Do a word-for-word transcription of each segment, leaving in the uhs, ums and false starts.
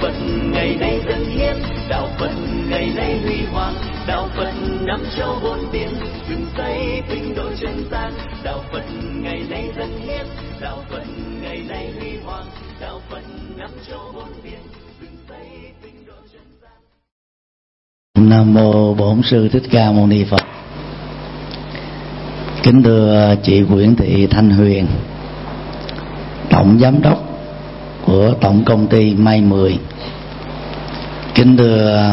Phật ngày nay dân hiến, đạo Phật ngày nay huy hoàng, đạo Phật năm châu bốn biển, dựng xây tinh độ chân gian. Đạo Phật ngày nay dân hiến, đạo Phật ngày nay huy hoàng, đạo Phật năm châu bốn biển, dựng xây tinh độ chân gian. Nam mô Bổn Sư Thích Ca Mâu Ni Phật. Kính thưa chị Nguyễn Thị Thanh Huyền, tổng giám đốc của tổng công ty May mười. Kính thưa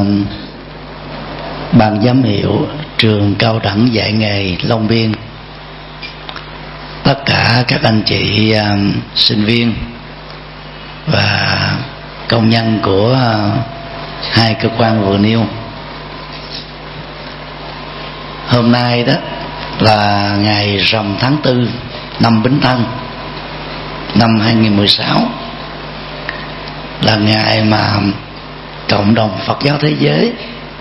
ban giám hiệu trường cao đẳng dạy nghề Long Biên, tất cả các anh chị uh, sinh viên và công nhân của uh, hai cơ quan vừa nêu. Hôm nay đó là ngày rằm tháng tư năm Bính Thân năm hai nghìn mười sáu, là ngày mà cộng đồng Phật giáo thế giới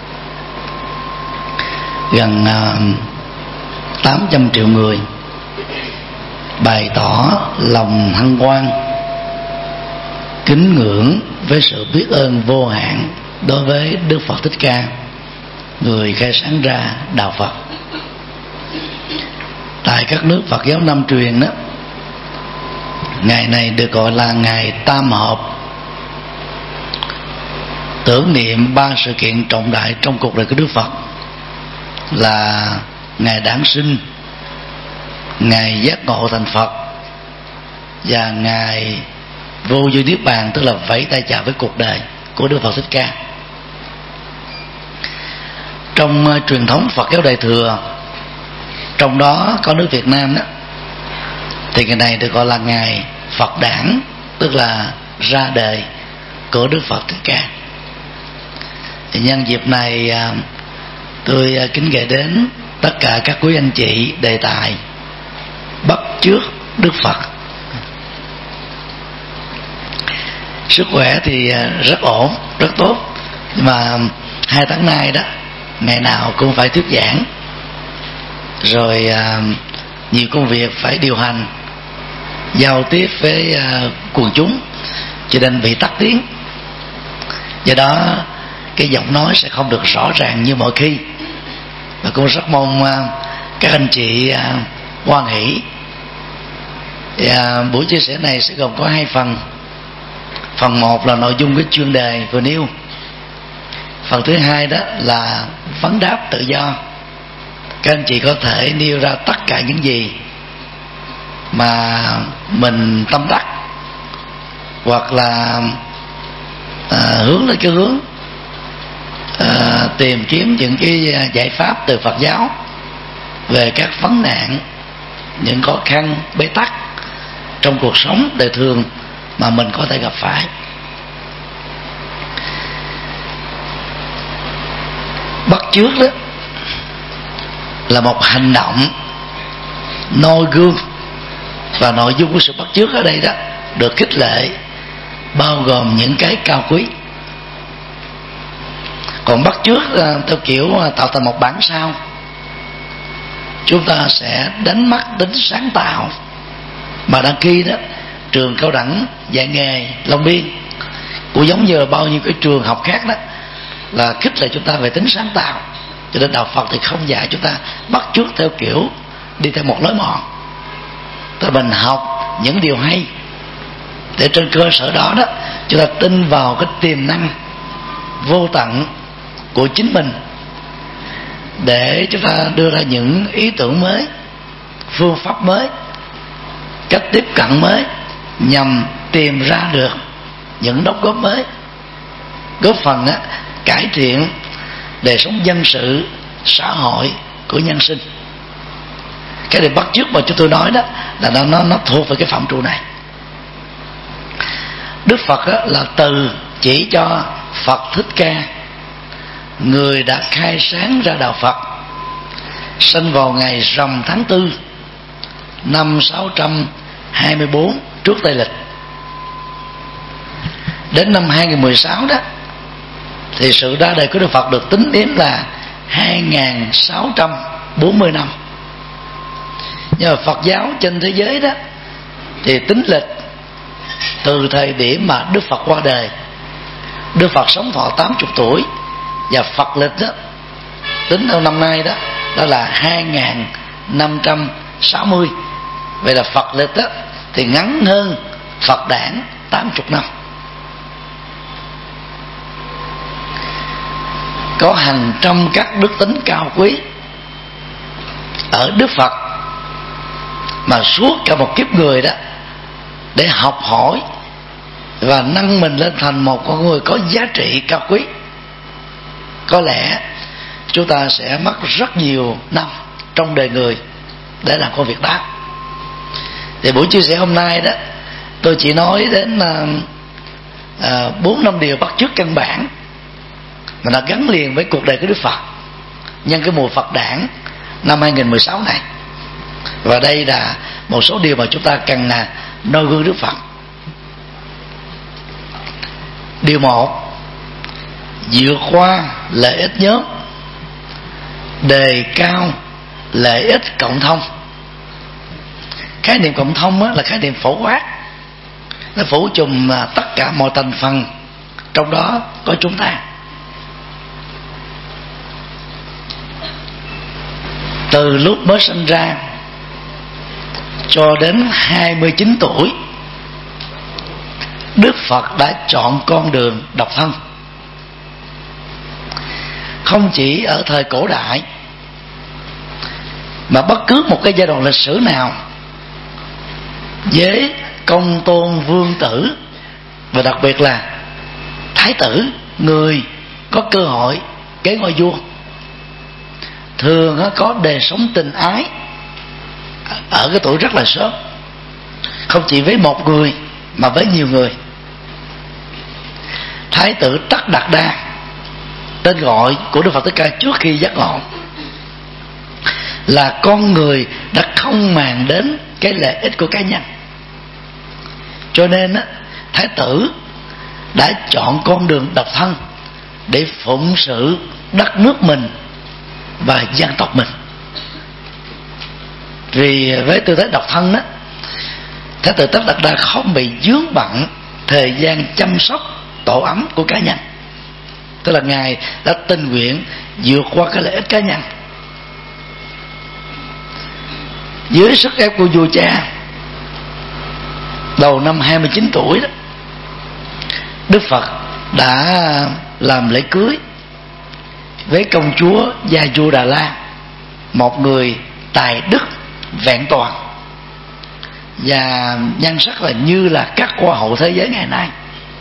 gần tám trăm triệu người bày tỏ lòng hân hoan, kính ngưỡng với sự biết ơn vô hạn đối với Đức Phật Thích Ca, người khai sáng ra đạo Phật. Tại các nước Phật giáo Nam truyền đó, ngày này được gọi là ngày Tam Hợp, tưởng niệm ba sự kiện trọng đại trong cuộc đời của Đức Phật là ngày đản sinh, ngày giác ngộ thành Phật và ngày vô vi niết bàn, tức là vẫy tay chào với cuộc đời của Đức Phật Thích Ca. Trong uh, truyền thống Phật giáo Đại thừa, trong đó có nước Việt Nam đó, thì ngày này được gọi là ngày Phật đản, tức là ra đời của Đức Phật Thích Ca. Thì nhân dịp này tôi kính gửi đến tất cả các quý anh chị đề tài bắt chước Đức Phật. Sức khỏe thì rất ổn, rất tốt, nhưng mà hai tháng nay đó, ngày nào cũng phải thuyết giảng, rồi nhiều công việc phải điều hành, giao tiếp với quần chúng, cho nên bị tắc tiếng. Do đó cái giọng nói sẽ không được rõ ràng như mọi khi, và cũng rất mong các anh chị hoan hỷ. Và buổi chia sẻ này sẽ gồm có hai phần. Phần một là nội dung cái chuyên đề vừa nêu. Phần thứ hai đó là vấn đáp tự do. Các anh chị có thể nêu ra tất cả những gì mà mình tâm đắc, hoặc là à, hướng đến cái hướng à, tìm kiếm những cái giải pháp từ Phật giáo về các vấn nạn, những khó khăn bế tắc trong cuộc sống đời thường mà mình có thể gặp phải. Bắt chước đó là một hành động noi gương, và nội dung của sự bắt chước ở đây đó được khích lệ bao gồm những cái cao quý. Còn bắt chước theo kiểu tạo thành một bản sao, chúng ta sẽ đánh mắt đến sáng tạo. Mà đăng ký đó, trường cao đẳng dạy nghề Long Biên cũng giống như là bao nhiêu cái trường học khác đó, là khích lệ chúng ta về tính sáng tạo. Cho nên đạo Phật thì không dạy chúng ta bắt chước theo kiểu đi theo một lối mòn. Tức là mình học những điều hay, để trên cơ sở đó đó chúng ta tin vào cái tiềm năng vô tận của chính mình, để chúng ta đưa ra những ý tưởng mới, phương pháp mới, cách tiếp cận mới, nhằm tìm ra được những đóng góp mới, góp phần á, cải thiện đời sống dân sự, xã hội của nhân sinh. Cái điều bắt chước mà chúng tôi nói đó là nó nó, nó thuộc về cái phạm trù này. Đức Phật á, là từ chỉ cho Phật Thích Ca, người đã khai sáng ra đạo Phật, sinh vào ngày rằm tháng tư năm sáu trăm hai mươi bốn trước Tây lịch. Đến năm hai nghìn mười sáu đó thì sự ra đời của Đức Phật được tính đến là hai nghìn sáu trăm bốn mươi năm. Nhưng mà Phật giáo trên thế giới đó thì tính lịch từ thời điểm mà Đức Phật qua đời Đức Phật sống thọ tám mươi tuổi, và Phật lịch đó tính theo năm nay đó đó là hai nghìn năm trăm sáu mươi. Vậy là Phật lịch đó thì ngắn hơn Phật đản tám mươi năm. Có hàng trăm các đức tính cao quý ở Đức Phật mà suốt cả một kiếp người đó để học hỏi và nâng mình lên thành một con người có giá trị cao quý. Có lẽ chúng ta sẽ mất rất nhiều năm trong đời người để làm công việc đó. Thì buổi chia sẻ hôm nay đó, tôi chỉ nói đến bốn năm điều bắt chước căn bản mà nó gắn liền với cuộc đời của Đức Phật nhân cái mùa Phật đản năm hai nghìn không trăm mười sáu này. Và đây là một số điều mà chúng ta cần là noi gương Đức Phật. Điều một, vượt qua lợi ích nhóm, đề cao lợi ích cộng thông. Khái niệm cộng thông á, là khái niệm phổ quát, nó phủ trùm tất cả mọi thành phần, trong đó có chúng ta. Từ lúc mới sinh ra cho đến hai mươi chín tuổi, Đức Phật đã chọn con đường độc thân. Không chỉ ở thời cổ đại, mà bất cứ một cái giai đoạn lịch sử nào, với công tôn vương tử và đặc biệt là thái tử, người có cơ hội kế ngôi vua, thường có đời sống tình ái ở cái tuổi rất là sớm, không chỉ với một người mà với nhiều người. Thái tử Tất Đạt Đa, tên gọi của Đức Phật Thích Ca trước khi giác ngộ, là con người đã không màng đến cái lợi ích của cá nhân. Cho nên á, thái tử đã chọn con đường độc thân để phụng sự đất nước mình và dân tộc mình. Vì với tư thế độc thân đó, thái tử Tất Đạt Đa không bị vướng bận thời gian chăm sóc tổ ấm của cá nhân. Tức là ngài đã tình nguyện vượt qua cái lợi ích cá nhân. Dưới sức ép của vua cha, đầu năm hai mươi chín tuổi đó, Đức Phật đã làm lễ cưới với công chúa Gia Du Đà La, một người tài đức vẹn toàn và nhan sắc là như là các hoa hậu thế giới ngày nay.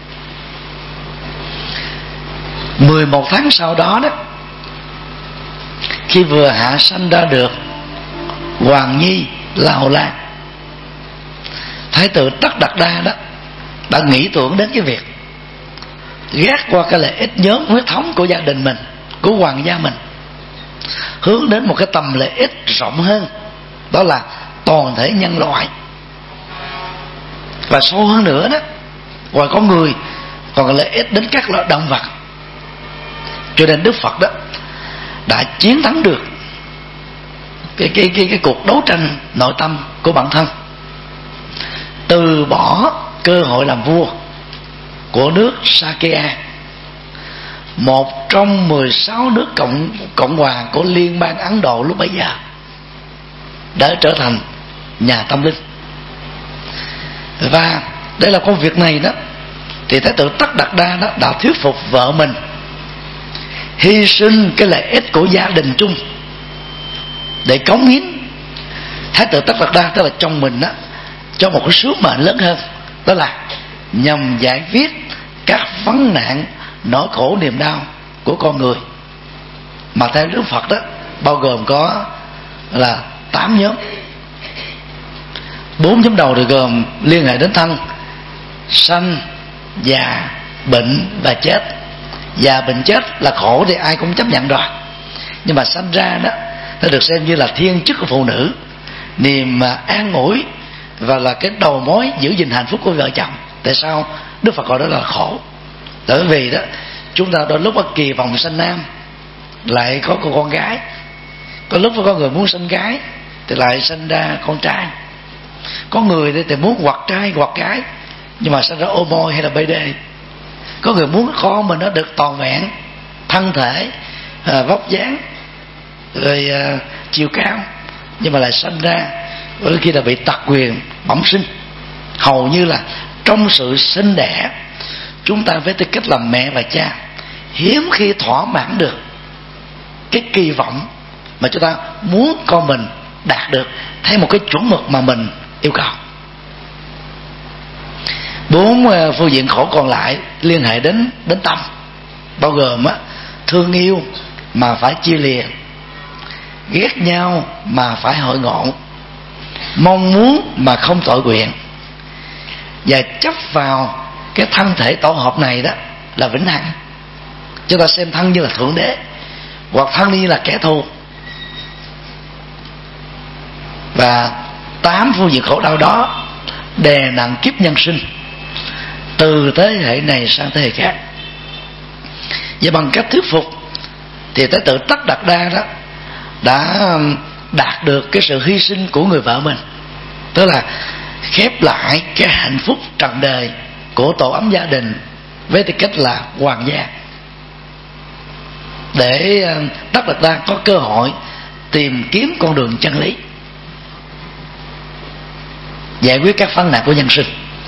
mười một tháng sau đó đó, khi vừa hạ sanh ra được Hoàng Nhi La Hầu La, thái tử Tất Đạt Đa đó đã nghĩ tưởng đến cái việc gác qua cái lợi ích nhóm huyết thống của gia đình mình, của hoàng gia mình, hướng đến một cái tầm lợi ích rộng hơn, đó là toàn thể nhân loại. Và sâu hơn nữa đó, ngoài con người còn có lợi ích đến các loại động vật. Cho nên Đức Phật đó đã chiến thắng được cái, cái, cái, cái cuộc đấu tranh nội tâm của bản thân, từ bỏ cơ hội làm vua của nước Sakya, một trong mười sáu nước cộng, cộng hòa của Liên bang Ấn Độ lúc bấy giờ, để trở thành nhà tâm linh. Và để làm công việc này đó, thì thái tử Tất Đạt Đa đó đã thuyết phục vợ mình hy sinh cái lợi ích của gia đình chung để cống hiến. Thái tử Tất Đạt Đa, tức là chồng mình đó, cho một cái sứ mệnh lớn hơn, đó là nhằm giải quyết các vấn nạn nỗi khổ niềm đau của con người, mà theo Đức Phật đó bao gồm có là tám nhóm. Bốn nhóm đầu thì gồm liên hệ đến thân: sanh, già, bệnh và chết. Già, bệnh, chết là khổ thì ai cũng chấp nhận rồi, nhưng mà sanh ra đó nó được xem như là thiên chức của phụ nữ, niềm an ủi và là cái đầu mối giữ gìn hạnh phúc của vợ chồng. Tại sao Đức Phật gọi đó là khổ? Bởi vì đó chúng ta đôi lúc có kỳ vọng sanh nam, lại có cô con gái. Có lúc có người muốn sinh gái thì lại sinh ra con trai. Có người thì muốn hoặc trai hoặc gái, nhưng mà sinh ra ô môi hay là bê đê. Có người muốn con mình nó được toàn vẹn thân thể, à, vóc dáng, rồi à, chiều cao, nhưng mà lại sinh ra đôi khi là bị tật quyền bẩm sinh. Hầu như là trong sự sinh đẻ, chúng ta với tư cách là mẹ và cha hiếm khi thỏa mãn được cái kỳ vọng mà chúng ta muốn con mình đạt được theo một cái chuẩn mực mà mình yêu cầu. Bốn phương diện khổ còn lại liên hệ đến đến tâm, bao gồm á, thương yêu mà phải chia lìa, ghét nhau mà phải hội ngộ, mong muốn mà không tội nguyện, và chấp vào cái thân thể tổ hợp này đó là vĩnh hằng. Chúng ta xem thân như là thượng đế, hoặc thân như là kẻ thù. Và tám phương diện khổ đau đó đè nặng kiếp nhân sinh từ thế hệ này sang thế hệ khác. Và bằng cách thuyết phục thì Thái tử Tất Đạt Đa đó đã đạt được cái sự hy sinh của người vợ mình, tức là khép lại cái hạnh phúc trần đời của tổ ấm gia đình với tư cách là hoàng gia, để Tất Đạt Đa có cơ hội tìm kiếm con đường chân lý, giải quyết các vấn nạn của nhân sinh.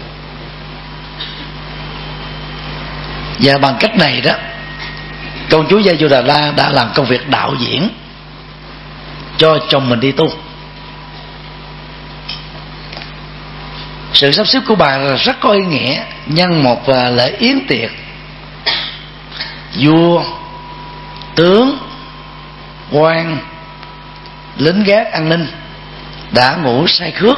Và bằng cách này đó, công chúa Yasodhara đã làm công việc đạo diễn cho chồng mình đi tu. Sự sắp xếp của bà rất có ý nghĩa. Nhân một lễ yến tiệc, vua, tướng, quan, lính gác an ninh đã ngủ say khướt,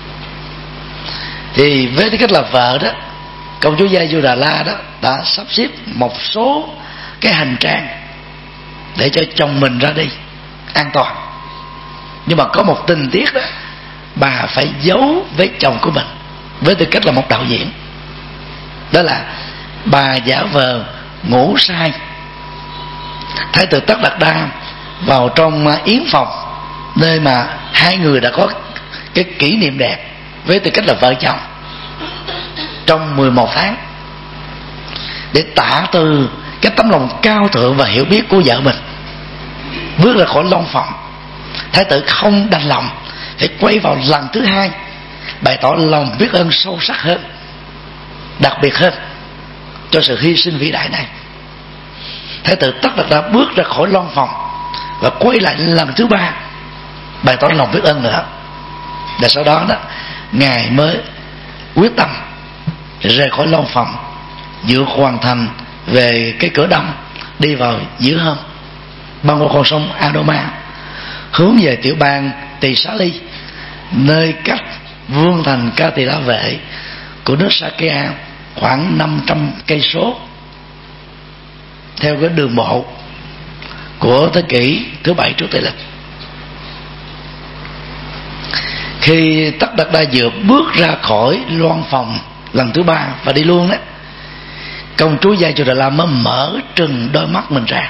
thì với tư cách là vợ đó, công chúa Yasodhara đó đã sắp xếp một số cái hành trang để cho chồng mình ra đi an toàn. Nhưng mà có một tình tiết đó, bà phải giấu với chồng của mình với tư cách là một đạo diễn. Đó là bà giả vờ ngủ say. Thái tử Tất Đạt Đa vào trong yến phòng, nơi mà hai người đã có cái kỷ niệm đẹp với tư cách là vợ chồng trong mười một tháng, để tạ từ cái tấm lòng cao thượng và hiểu biết của vợ mình, bước ra khỏi long phòng. Thái tử không đành lòng, phải quay vào lần thứ hai, bày tỏ lòng biết ơn sâu sắc hơn, đặc biệt hơn cho sự hy sinh vĩ đại này. Thái tử Tất Đạt Đa bước ra khỏi long phòng và quay lại lần thứ ba, bày tỏ lòng biết ơn nữa. Và sau đó đó, ngài mới quyết tâm rời khỏi long phòng, vượt hoàn thành về cái cửa đông, đi vào giữa hôm, băng qua con sông Adoma, hướng về tiểu bang Tỳ Xá Ly, nơi cách vương thành Ca Tỳ La Vệ của nước Sakya khoảng năm trăm cây số theo cái đường bộ của thế kỷ thứ bảy trước Tây lịch. Khi Tất Đạt Đa vừa bước ra khỏi loan phòng lần thứ ba và đi luôn đó, công chúa Yasodhara mới mở trừng đôi mắt mình ra.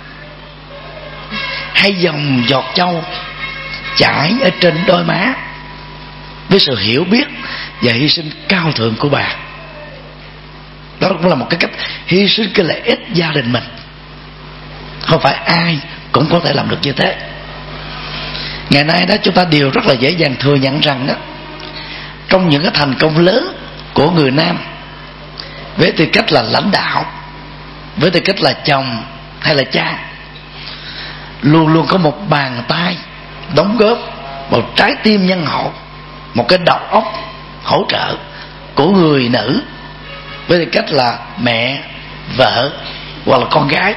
Hai dòng giọt châu chảy ở trên đôi má với sự hiểu biết và hy sinh cao thượng của bà. Đó cũng là một cái cách hy sinh cái lợi ích gia đình mình. Không phải ai cũng có thể làm được như thế. Ngày nay đó, chúng ta đều rất là dễ dàng thừa nhận rằng đó, trong những cái thành công lớn của người nam với tư cách là lãnh đạo, với tư cách là chồng hay là cha, luôn luôn có một bàn tay đóng góp, một trái tim nhân hậu, một cái đầu óc hỗ trợ của người nữ với tư cách là mẹ, vợ hoặc là con gái.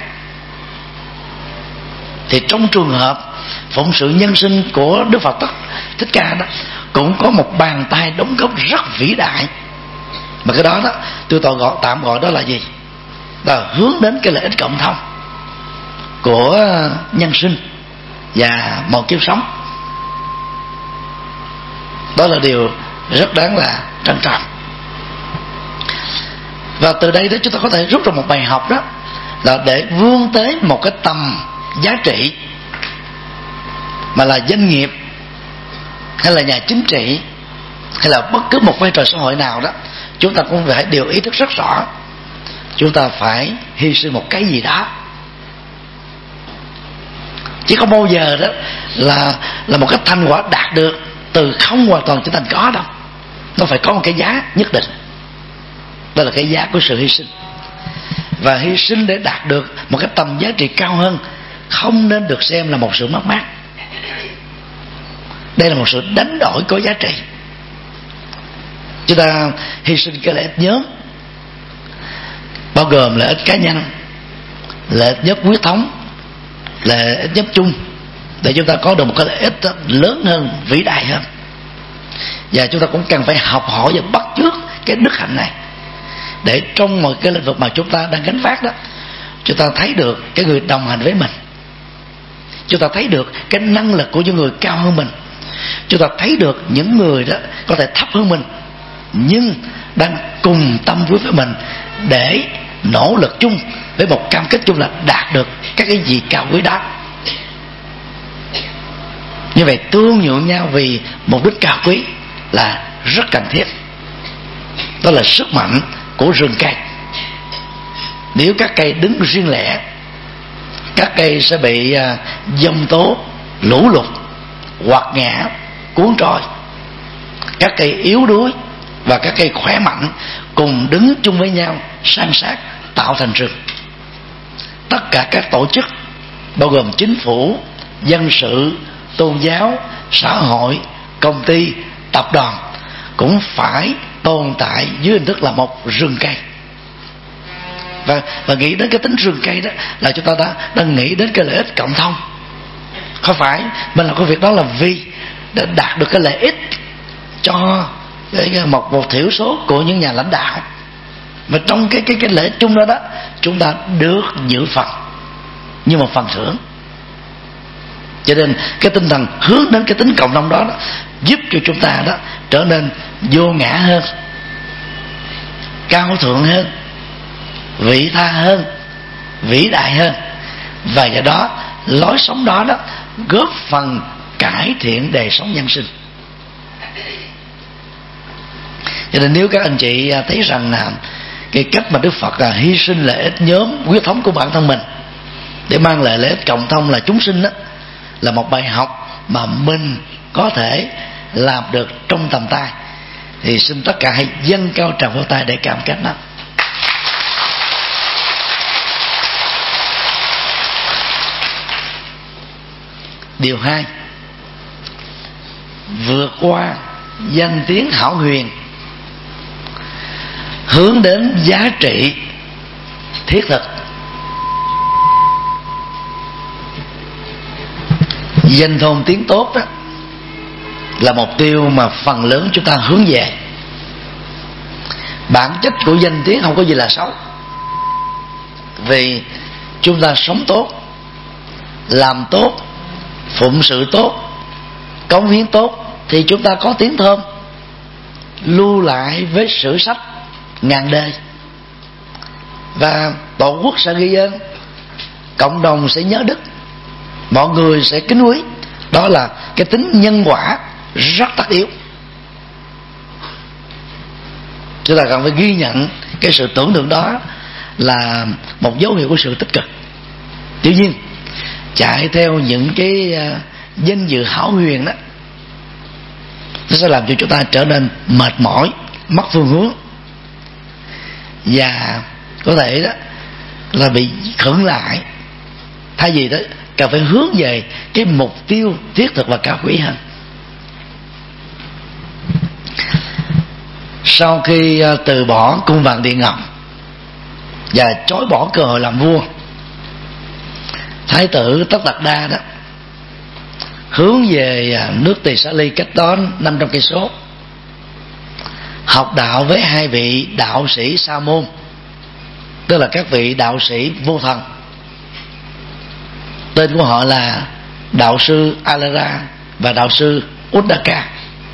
Thì trong trường hợp phụng sự nhân sinh của Đức Phật Thích Ca đó, cũng có một bàn tay đóng góp rất vĩ đại. Mà cái đó đó tôi tạm gọi, tạm gọi đó là gì? Đó là hướng đến cái lợi ích cộng thông của nhân sinh và một kiếp sống. Đó là điều rất đáng là trân trọng. Và từ đây đó chúng ta có thể rút ra một bài học, đó là để vươn tới một cái tầm giá trị mà là doanh nghiệp hay là nhà chính trị hay là bất cứ một vai trò xã hội nào đó, chúng ta cũng phải đều ý thức rất rõ chúng ta phải hy sinh một cái gì đó, chứ không bao giờ đó là là một cái thành quả đạt được từ không hoàn toàn trở thành có đâu. Nó phải có một cái giá nhất định, đó là cái giá của sự hy sinh. Và hy sinh để đạt được một cái tầm giá trị cao hơn không nên được xem là một sự mất mát. Đây là một sự đánh đổi có giá trị. Chúng ta hy sinh cái lợi ích nhóm, bao gồm lợi ích cá nhân, lợi ích nhóm huyết thống, lợi ích nhóm chung, để chúng ta có được một cái lợi ích lớn hơn, vĩ đại hơn. Và chúng ta cũng cần phải học hỏi và bắt chước cái đức hạnh này, để trong mọi cái lĩnh vực mà chúng ta đang gánh vác đó, chúng ta thấy được cái người đồng hành với mình, chúng ta thấy được cái năng lực của những người cao hơn mình, chúng ta thấy được những người đó có thể thấp hơn mình nhưng đang cùng tâm với với mình để nỗ lực chung với một cam kết chung là đạt được các cái gì cao quý đó. Như vậy tương nhượng nhau vì mục đích cao quý là rất cần thiết. Đó là sức mạnh của rừng cây. Nếu các cây đứng riêng lẻ, các cây sẽ bị giông tố, lũ lụt, quật ngã, cuốn trôi. Các cây yếu đuối và các cây khỏe mạnh cùng đứng chung với nhau san sát tạo thành rừng. Tất cả các tổ chức bao gồm chính phủ, dân sự, tôn giáo, xã hội, công ty, tập đoàn cũng phải tồn tại dưới hình thức là một rừng cây. Và, và nghĩ đến cái tính rừng cây đó là chúng ta đã đang nghĩ đến cái lợi ích cộng thông. Không phải mình làm cái việc đó là vì để đạt được cái lợi ích cho một một thiểu số của những nhà lãnh đạo, và trong cái cái cái lợi ích chung đó đó chúng ta được giữ phần như một phần thưởng. Cho nên cái tinh thần hướng đến cái tính cộng đồng đó, đó giúp cho chúng ta đó trở nên vô ngã hơn, cao thượng hơn, vị tha hơn, vĩ đại hơn. Và do đó lối sống đó đó góp phần cải thiện đời sống nhân sinh. Cho nên nếu các anh chị thấy rằng là cái cách mà Đức Phật là hy sinh lợi ích nhóm huyết thống của bản thân mình để mang lại lợi ích cộng thông là chúng sinh đó, là một bài học mà mình có thể làm được trong tầm tay, thì xin tất cả hãy dâng cao tràng pháo tay để cảm kích nó. Điều hai, vượt qua danh tiếng hão huyền, hướng đến giá trị thiết thực. Danh thôn tiếng tốt đó là mục tiêu mà phần lớn chúng ta hướng về. Bản chất của danh tiếng không có gì là xấu, vì chúng ta sống tốt, làm tốt, phụng sự tốt, cống hiến tốt thì chúng ta có tiếng thơm lưu lại với sử sách ngàn đời, và tổ quốc sẽ ghi ơn, cộng đồng sẽ nhớ đức, mọi người sẽ kính quý. Đó là cái tính nhân quả rất tất yếu. Chúng ta cần phải ghi nhận cái sự tưởng tượng đó là một dấu hiệu của sự tích cực. Tuy nhiên chạy theo những cái danh dự hão huyền đó, nó sẽ làm cho chúng ta trở nên mệt mỏi, mất phương hướng, và có thể đó là bị khựng lại. Thay vì đó cần phải hướng về cái mục tiêu thiết thực và cao quý hơn. Sau khi từ bỏ cung vàng điện ngọc và chối bỏ cơ hội làm vua, Thái tử Tất Đạt Đa đó hướng về nước Tỳ Xá Ly cách đó năm trăm cây số, học đạo với hai vị đạo sĩ Sa môn, tức là các vị đạo sĩ vô thần. Tên của họ là đạo sư Alara và đạo sư Uddaka.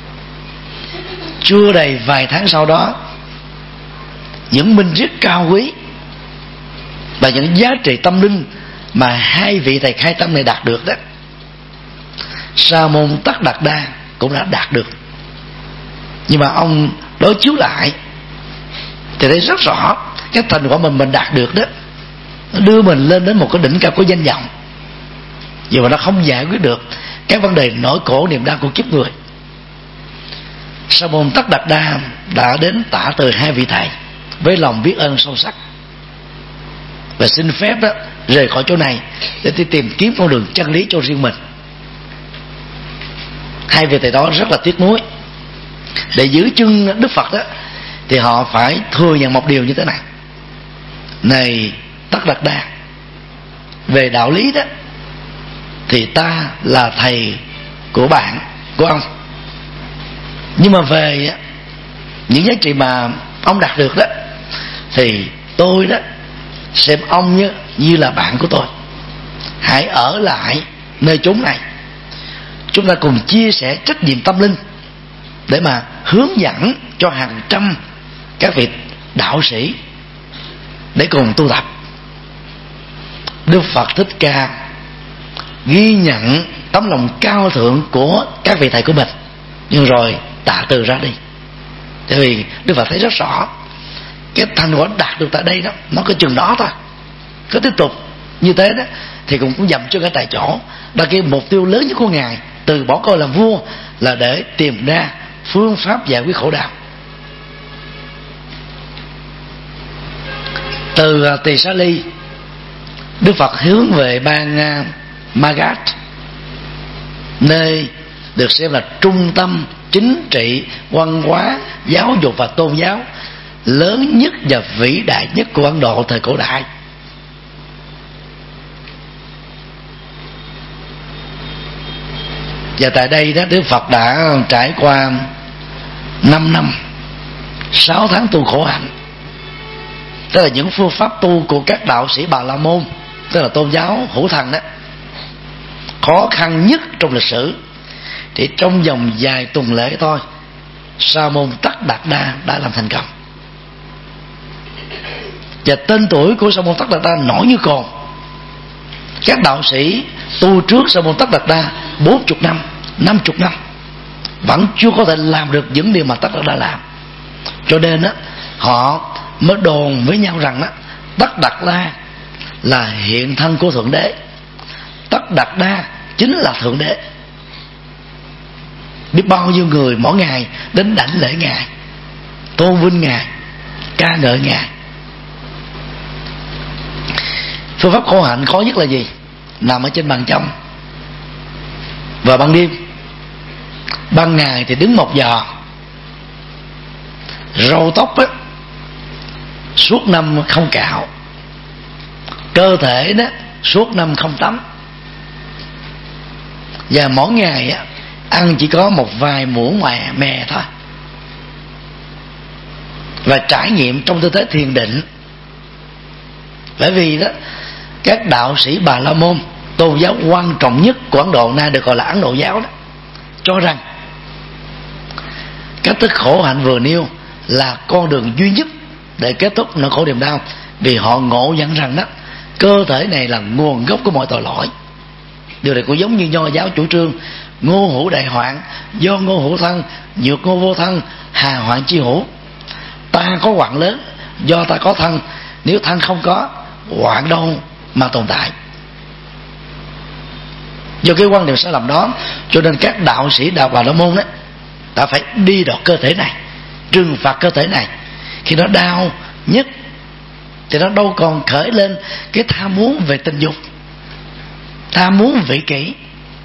Chưa đầy vài tháng sau đó, những minh triết cao quý và những giá trị tâm linh mà hai vị thầy khai tâm này đạt được đó, Sa môn Tất Đạt Đa cũng đã đạt được. Nhưng mà ông đối chiếu lại thì thấy rất rõ cái thành quả mình mình đạt được đó, nó đưa mình lên đến một cái đỉnh cao của danh vọng, nhưng mà nó không giải quyết được cái vấn đề nỗi khổ niềm đau của kiếp người. Sa môn Tất Đạt Đa đã đến tạ từ hai vị thầy với lòng biết ơn sâu sắc và xin phép đó rời khỏi chỗ này để đi tìm kiếm con đường chân lý cho riêng mình. Hai vị thầy đó rất là tiếc nuối. Để giữ chân Đức Phật đó thì họ phải thừa nhận một điều như thế này: này Tất Đạt Đa, về đạo lý đó thì ta là thầy của bạn, của ông, nhưng mà về những giá trị mà ông đạt được đó thì tôi đó xem ông như, như là bạn của tôi. Hãy ở lại nơi chốn này, chúng ta cùng chia sẻ trách nhiệm tâm linh để mà hướng dẫn cho hàng trăm các vị đạo sĩ để cùng tu tập. Đức Phật Thích Ca ghi nhận tấm lòng cao thượng của các vị thầy của mình, nhưng rồi tạ từ ra đi. Tại vì Đức Phật thấy rất rõ cái thành quả đạt được tại đây đó, nó có chừng đó thôi. Cứ tiếp tục như thế đó thì cũng cũng dậm chân ở tại chỗ. Đó, cái mục tiêu lớn nhất của Ngài từ bỏ coi làm vua là để tìm ra phương pháp giải quyết khổ đau. Từ Tỳ Xá Ly, Đức Phật hướng về bang Magadh, nơi được xem là trung tâm chính trị, văn hóa, giáo dục và tôn giáo lớn nhất và vĩ đại nhất của Ấn Độ thời cổ đại. Và tại đây đó, Đức Phật đã trải qua năm năm sáu tháng tu khổ hạnh. Tức là những phương pháp tu của các đạo sĩ Bà La Môn, tức là tôn giáo hữu thần đó, khó khăn nhất trong lịch sử, thì trong vòng vài tuần lễ thôi, Sa môn Tất Đạt Đa đã làm thành công. Và tên tuổi của Sa môn Tất Đạt Đa nổi như cồn. Các đạo sĩ tu trước Sa môn Tất Đạt Đa bốn chục năm, năm chục năm vẫn chưa có thể làm được những điều mà Tất Đạt Đa làm. Cho nên á, họ mới đồn với nhau rằng á, Tất Đạt Đa là hiện thân của Thượng Đế, Tất Đạt Đa chính là Thượng Đế. Biết bao nhiêu người mỗi ngày đến đảnh lễ Ngài, tôn vinh Ngài, ca ngợi Ngài. Phương pháp khổ hạnh khó nhất là gì? Nằm ở trên bàn trong và ban đêm. Ban ngày thì đứng một giờ, râu tóc á suốt năm không cạo, cơ thể đó suốt năm không tắm, và mỗi ngày á ăn chỉ có một vài muỗng mè mè thôi, và trải nghiệm trong tư thế thiền định. Bởi vì đó, các đạo sĩ Bà La Môn, tôn giáo quan trọng nhất của Ấn Độ nay được gọi là Ấn Độ giáo đó, cho rằng cách thức khổ hạnh vừa nêu là con đường duy nhất để kết thúc nỗi khổ niềm đau. Vì họ ngộ nhận rằng đó, cơ thể này là nguồn gốc của mọi tội lỗi. Điều này cũng giống như Nho giáo chủ trương ngô hữu đại hoạn, do ngô hữu thân, nhược ngô vô thân, hà hoạn chi hữu. Ta có hoạn lớn do ta có thân, nếu thân không có, hoạn đâu mà tồn tại. Do cái quan điểm sai lầm đó, cho nên các đạo sĩ đạo Bà La Môn đó đã phải đi đọt cơ thể này, trừng phạt cơ thể này. Khi nó đau nhất thì nó đâu còn khởi lên cái tham muốn về tình dục, tham muốn vị kỷ.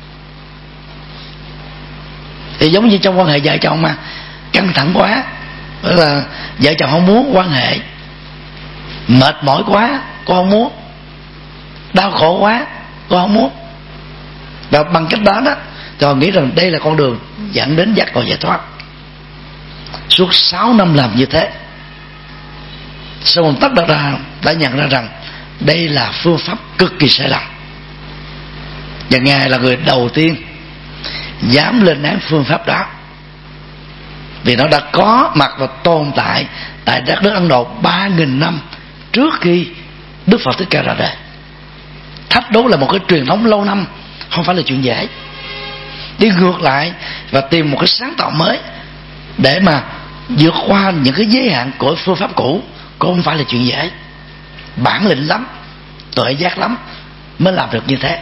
Thì giống như trong quan hệ vợ chồng mà căng thẳng quá, tức là vợ chồng không muốn quan hệ, mệt mỏi quá con không muốn, đau khổ quá con không muốn. Và bằng cách đó đó thì họ nghĩ rằng đây là con đường dẫn đến giác ngộ giải thoát. Suốt sáu năm làm như thế, Sa môn Tất Đạt Đa đã nhận ra rằng đây là phương pháp cực kỳ sai lầm, và Ngài là người đầu tiên dám lên án phương pháp đó, vì nó đã có mặt và tồn tại tại đất nước Ấn Độ ba nghìn năm trước khi Đức Phật Thích Ca ra đời. Thách đố là một cái truyền thống lâu năm, không phải là chuyện dễ. Đi ngược lại và tìm một cái sáng tạo mới để mà vượt qua những cái giới hạn của phương pháp cũ, cũng không phải là chuyện dễ. Bản lĩnh lắm, tuệ giác lắm mới làm được như thế.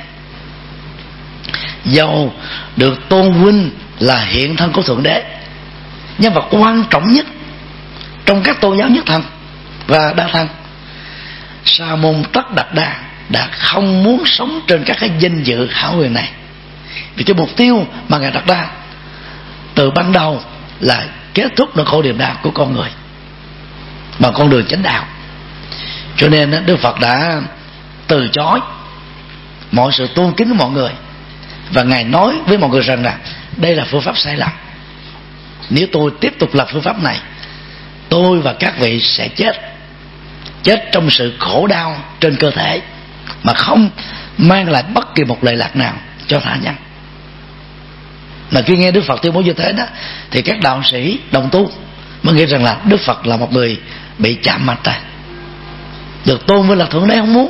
Dầu được tôn vinh là hiện thân của Thượng Đế, nhân vật quan trọng nhất trong các tôn giáo nhất thần và đa thần, Sa môn Tất Đạt Đa đã không muốn sống trên các cái danh dự hão huyền này, vì cái mục tiêu mà ngài đặt ra từ ban đầu là kết thúc nỗi khổ niềm đau của con người bằng con đường chánh đạo. Cho nên Đức Phật đã từ chối mọi sự tôn kính của mọi người, và ngài nói với mọi người rằng là đây là phương pháp sai lầm. Nếu tôi tiếp tục lập phương pháp này, tôi và các vị sẽ chết, chết trong sự khổ đau trên cơ thể mà không mang lại bất kỳ một lợi lạc nào cho thả nhân. Mà khi nghe Đức Phật tuyên bố như thế đó, thì các đạo sĩ đồng tu mới nghĩ rằng là Đức Phật là một người bị chạm mặt ta, được tôn với là Thượng Đế không muốn,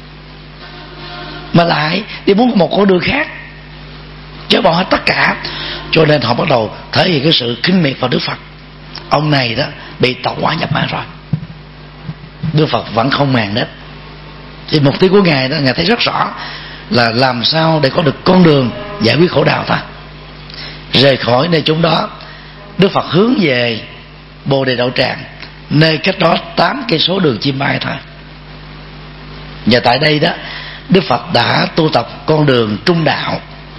mà lại đi muốn một con đường khác, chớ bỏ hết tất cả. Cho nên họ bắt đầu thể hiện cái sự khinh miệt vào Đức Phật. Ông này đó bị tẩu hỏa nhập ma rồi. Đức Phật vẫn không màng đến. Thì mục tiêu của ngài đó, ngài thấy rất rõ là làm sao để có được con đường giải quyết khổ đau ta. Rời khỏi nơi chúng đó, Đức Phật hướng về Bồ Đề Đậu Tràng, nơi cách đó tám cây số đường chim bay thôi. Và tại đây đó, Đức Phật đã tu tập con đường trung đạo,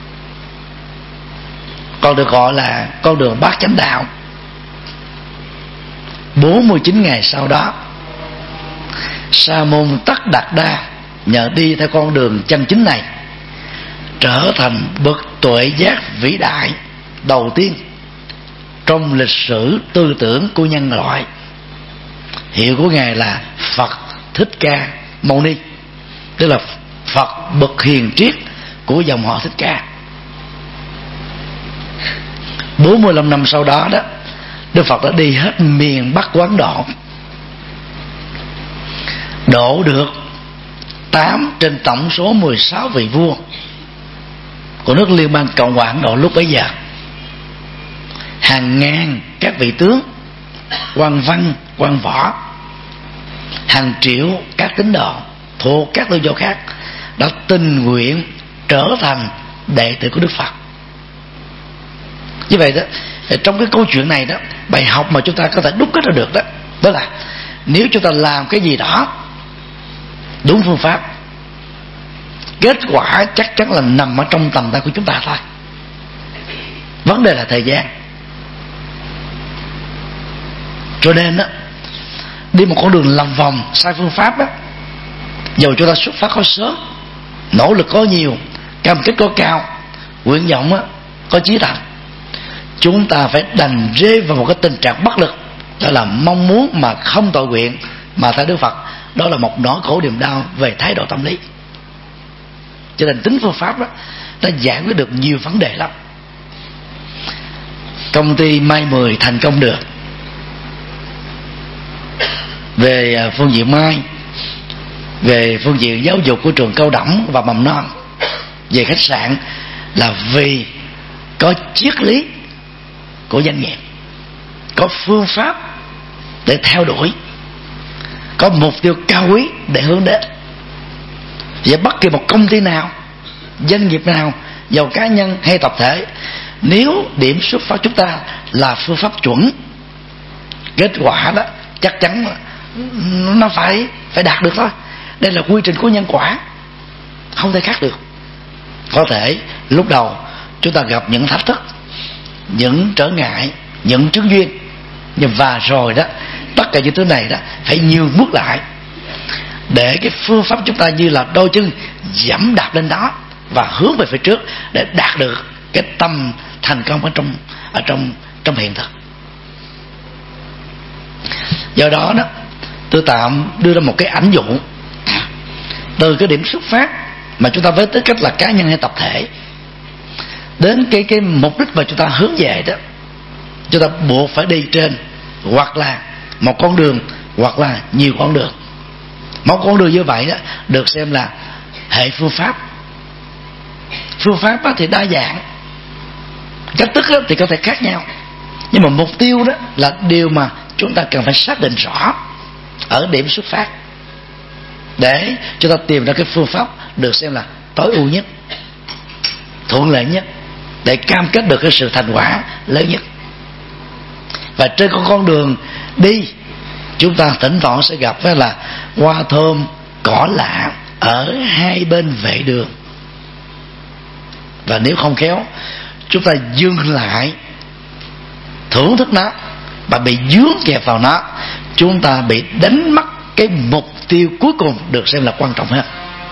còn được gọi là con đường bát chánh đạo. bốn mươi chín ngày sau đó, Sa môn Tất Đạt Đa nhờ đi theo con đường chân chính này trở thành bậc tuệ giác vĩ đại đầu tiên trong lịch sử tư tưởng của nhân loại. Hiệu của ngài là Phật Thích Ca Mâu Ni, tức là Phật bậc hiền triết của dòng họ Thích Ca. bốn mươi lăm năm sau đó đó, Đức Phật đã đi hết miền Bắc của Ấn Độ, đổ được tám trên tổng số mười sáu vị vua của nước Liên bang Cộng hòa Ấn Độ lúc bấy giờ. Hàng ngàn các vị tướng, quan văn, quan võ, hàng triệu các tín đồ thuộc các tôn giáo khác đã tình nguyện trở thành đệ tử của Đức Phật. Như vậy đó, trong cái câu chuyện này đó, bài học mà chúng ta có thể đúc kết ra được đó, đó là nếu chúng ta làm cái gì đó đúng phương pháp, kết quả chắc chắn là nằm ở trong tầm tay của chúng ta thôi. Vấn đề là thời gian. Cho nên đó, đi một con đường làm vòng sai phương pháp đó, dầu chúng ta xuất phát có sớm, nỗ lực có nhiều, cam kết có cao, nguyện vọng đó, có chí thành, chúng ta phải đành rơi vào một cái tình trạng bất lực, đó là mong muốn mà không tội nguyện, mà theo Đức Phật đó là một nỗi khổ niềm đau về thái độ tâm lý. Cho nên tính phương pháp đó nó giải quyết được nhiều vấn đề lắm. Công ty May mười thành công được về phương diện may, về phương diện giáo dục của trường cao đẳng và mầm non, về khách sạn, là vì có triết lý của doanh nghiệp, có phương pháp để theo đuổi, có mục tiêu cao quý để hướng đến. Và bất kỳ một công ty nào, doanh nghiệp nào, dầu cá nhân hay tập thể, nếu điểm xuất phát chúng ta là phương pháp chuẩn, kết quả đó chắc chắn là nó phải phải đạt được thôi. Đây là quy trình của nhân quả, không thể khác được. Có thể lúc đầu chúng ta gặp những thách thức, những trở ngại, những chướng duyên, nhưng và rồi đó, tất cả những thứ này đó phải nhường bước lại, để cái phương pháp chúng ta như là đôi chân dẫm đạp lên đó và hướng về phía trước để đạt được cái tâm thành công ở trong ở trong trong hiện thực. Do đó đó, tôi tạm đưa ra một cái ảnh dụ từ cái điểm xuất phát mà chúng ta với tư cách là cá nhân hay tập thể đến cái cái mục đích mà chúng ta hướng về đó. Chúng ta buộc phải đi trên hoặc là một con đường hoặc là nhiều con đường. Một con đường như vậy đó được xem là hệ phương pháp. Phương pháp thì đa dạng, cách thức thì có thể khác nhau, nhưng mà mục tiêu đó là điều mà chúng ta cần phải xác định rõ. ở điểm xuất phát, để chúng ta tìm ra cái phương pháp được xem là tối ưu nhất, thuận lợi nhất, để cam kết được cái sự thành quả lớn nhất. Và trên con con đường đi, chúng ta thỉnh thoảng sẽ gặp với là hoa thơm cỏ lạ ở hai bên vệ đường, và nếu không khéo chúng ta dừng lại thưởng thức nó và bị dướng kẹp vào nó, chúng ta bị đánh mất cái mục tiêu cuối cùng được xem là quan trọng hơn.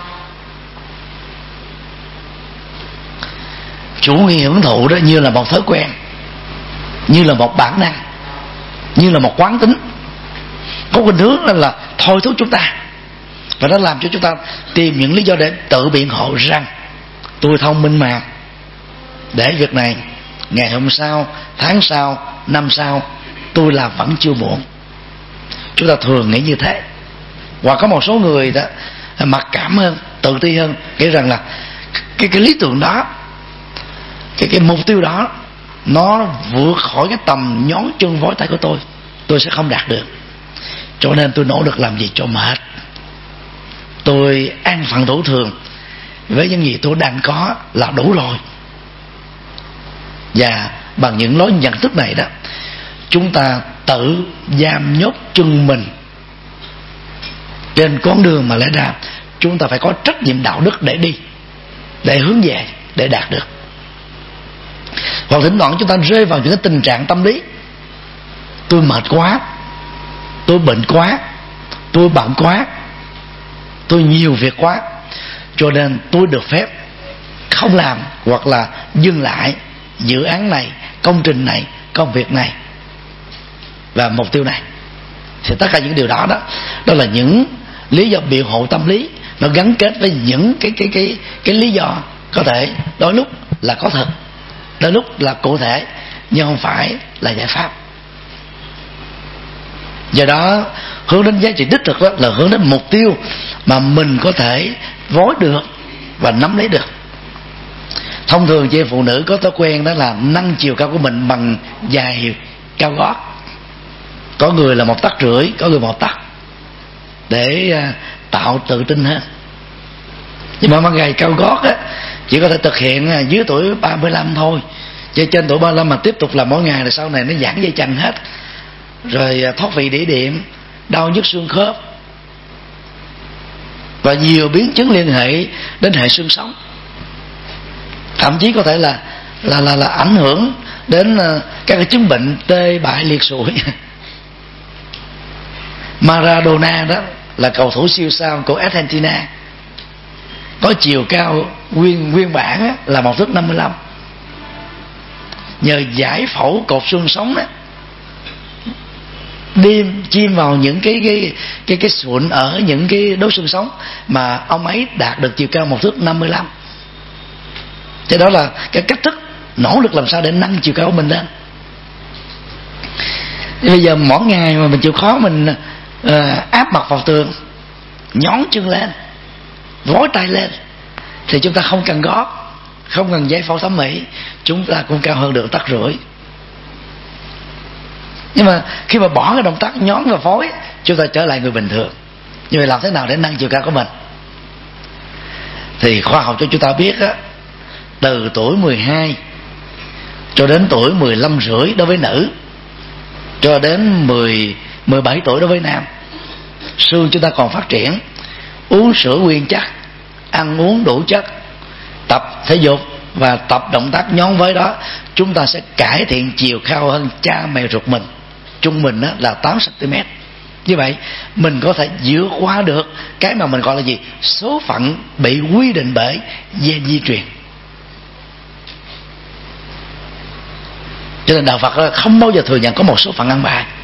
Chủ nghĩa hưởng thụ đó như là một thói quen, như là một bản năng, như là một quán tính, có khuynh hướng là, là thôi thúc chúng ta, và nó làm cho chúng ta tìm những lý do để tự biện hộ rằng tôi thông minh mà, để việc này ngày hôm sau, tháng sau, năm sau tôi làm vẫn chưa muộn. Chúng ta thường nghĩ như thế. Hoặc có một số người đó mặc cảm hơn, tự ti hơn, nghĩ rằng là cái cái lý tưởng đó, cái cái mục tiêu đó nó vượt khỏi cái tầm nhón chân vói tay của tôi, tôi sẽ không đạt được, cho nên tôi nỗ lực làm gì cho mệt, tôi an phận thủ thường với những gì tôi đang có là đủ rồi. Và bằng những lối nhận thức này đó, chúng ta tự giam nhốt chân mình trên con đường mà lẽ ra chúng ta phải có trách nhiệm đạo đức để đi, để hướng về, để đạt được. Hoặc thỉnh thoảng chúng ta rơi vào những cái tình trạng tâm lý: tôi mệt quá, tôi bệnh quá, tôi bận quá, tôi nhiều việc quá, cho nên tôi được phép không làm hoặc là dừng lại dự án này, công trình này, công việc này và mục tiêu này. Thì tất cả những điều đó đó đó là những lý do biện hộ tâm lý, nó gắn kết với những cái cái cái cái lý do có thể đôi lúc là có thật, đôi lúc là cụ thể, nhưng không phải là giải pháp. Do đó hướng đến giá trị đích thực đó là hướng đến mục tiêu mà mình có thể vói được và nắm lấy được. Thông thường chị em phụ nữ có thói quen đó là nâng chiều cao của mình bằng giày cao gót. Có người là một tấc rưỡi, có người một tấc, để tạo tự tin hơn. Nhưng mà bằng giày cao gót á chỉ có thể thực hiện dưới tuổi ba mươi lăm thôi, chứ trên tuổi ba mươi lăm mà tiếp tục làm mỗi ngày là sau này nó giãn dây chằng hết, rồi thoát vị đĩa đệm, đau nhức xương khớp và nhiều biến chứng liên hệ đến hệ xương sống, thậm chí có thể là là là, là ảnh hưởng đến các cái chứng bệnh tê bại liệt sụi. Maradona đó là cầu thủ siêu sao của Argentina, có chiều cao nguyên nguyên bản á, là một thước năm mươi lăm. Nhờ giải phẫu cột xương sống đó, đêm chim vào những cái cái cái cái sụn ở những cái đốt xương sống, mà ông ấy đạt được chiều cao một thước năm mươi lăm. Thế đó là cái cách thức nỗ lực làm sao để nâng chiều cao của mình lên. Bây giờ mỗi ngày mà mình chịu khó mình uh, áp mặt vào tường, nhón chân lên, vói tay lên, thì chúng ta không cần gót, không cần giấy phẫu thẩm mỹ, chúng ta cũng cao hơn được tấc rưỡi. Nhưng mà khi mà bỏ cái động tác nhón và vói, chúng ta trở lại người bình thường. Nhưng mà làm thế nào để nâng chiều cao của mình? Thì khoa học cho chúng ta biết á, từ tuổi mười hai cho đến tuổi mười lăm rưỡi đối với nữ, cho đến mười, mười bảy tuổi đối với nam, xương chúng ta còn phát triển. Uống sữa nguyên chất, ăn uống đủ chất, tập thể dục và tập động tác nhón với đó, chúng ta sẽ cải thiện chiều cao hơn cha mẹ ruột mình. Trung bình đó là tám xăng-ti-mét. Như vậy mình có thể vượt qua được cái mà mình gọi là gì? Số phận bị quy định bởi gen di truyền. Cho nên đạo Phật không bao giờ thừa nhận có một số phận ăn bài.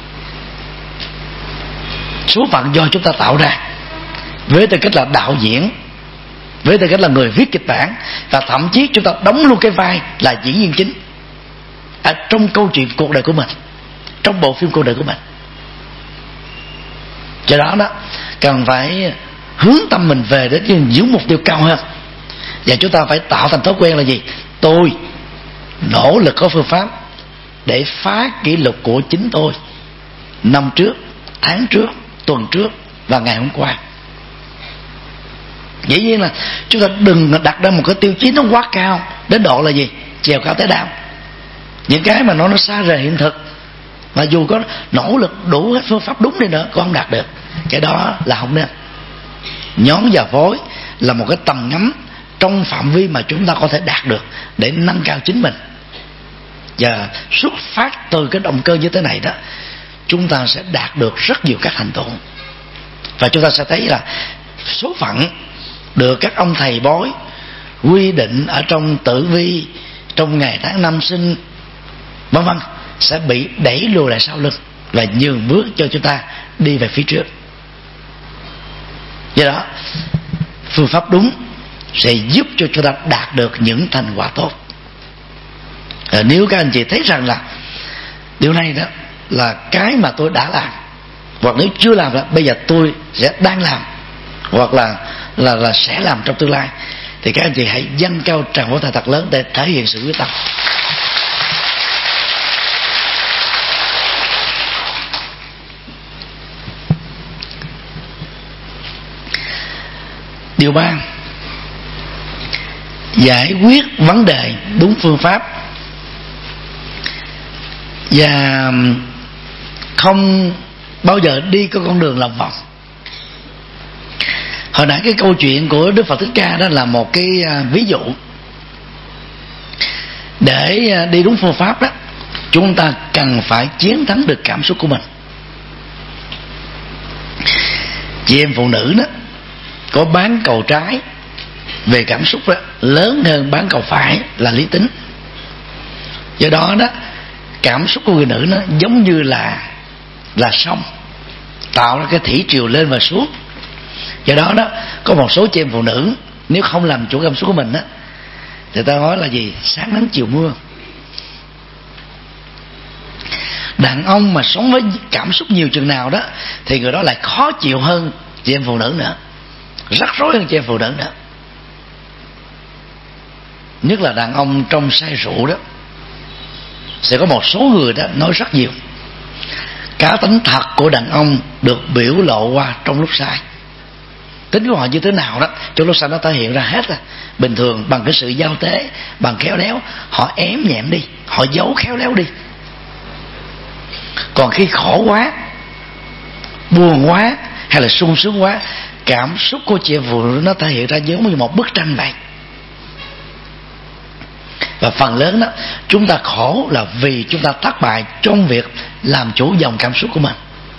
Số phận do chúng ta tạo ra, với tư cách là đạo diễn, với tư cách là người viết kịch bản, và thậm chí chúng ta đóng luôn cái vai là diễn viên chính ở trong câu chuyện cuộc đời của mình, trong bộ phim cuộc đời của mình. Do đó đó cần phải hướng tâm mình về đến những mục tiêu cao hơn, và chúng ta phải tạo thành thói quen là gì? Tôi nỗ lực có phương pháp để phá kỷ lục của chính tôi năm trước, tháng trước, tuần trước và ngày hôm qua. Dĩ nhiên là chúng ta đừng đặt ra một cái tiêu chí nó quá cao đến độ là gì trèo cao tới đau. Những cái mà nó nó xa rời hiện thực, mà dù có nỗ lực đủ hết phương pháp đúng đi nữa cũng không đạt được, cái đó là không nên. Nhón và phối là một cái tầm ngắm trong phạm vi mà chúng ta có thể đạt được để nâng cao chính mình. Và xuất phát từ cái động cơ như thế này đó, chúng ta sẽ đạt được rất nhiều các thành tựu. Và chúng ta sẽ thấy là số phận được các ông thầy bói quy định ở trong tử vi, trong ngày tháng năm sinh vân vân sẽ bị đẩy lùi lại sau lưng và nhường bước cho chúng ta đi về phía trước. Do đó phương pháp đúng sẽ giúp cho chúng ta đạt được những thành quả tốt. À, nếu các anh chị thấy rằng là điều này đó là cái mà tôi đã làm, hoặc nếu chưa làm là bây giờ tôi sẽ đang làm, hoặc là là là sẽ làm trong tương lai, thì các anh chị hãy dâng cao tràng vỗ tay thật lớn để thể hiện sự quyết tâm. Điều ba, giải quyết vấn đề đúng phương pháp và không bao giờ đi cái con đường lòng vòng. Hồi nãy cái câu chuyện của Đức Phật Thích Ca đó là một cái ví dụ. Để đi đúng phương pháp đó, chúng ta cần phải chiến thắng được cảm xúc của mình. Chị em phụ nữ đó có bán cầu trái về cảm xúc đó, lớn hơn bán cầu phải là lý tính. Do đó đó, cảm xúc của người nữ nó giống như là là sông, tạo ra cái thủy triều lên và xuống. Do đó đó, có một số chị em phụ nữ nếu không làm chủ cảm xúc của mình đó, thì ta nói là gì? Sáng nắng chiều mưa. Đàn ông mà sống với cảm xúc nhiều chừng nào đó thì người đó lại khó chịu hơn chị em phụ nữ nữa, rắc rối hơn chị em phụ nữ nữa. Nhất là đàn ông trong say rượu đó, sẽ có một số người đó nói rất nhiều. Cá tính thật của đàn ông được biểu lộ qua trong lúc say. Tính của họ như thế nào đó, trong lúc say nó thể hiện ra hết rồi. Bình thường bằng cái sự giao tế, bằng khéo léo, họ ém nhẹm đi, họ giấu khéo léo đi. Còn khi khổ quá, buồn quá hay là sung sướng quá, cảm xúc của chị phụ nữ nó thể hiện ra giống như một bức tranh vậy. Và phần lớn đó, chúng ta khổ là vì chúng ta thất bại trong việc làm chủ dòng cảm xúc của mình.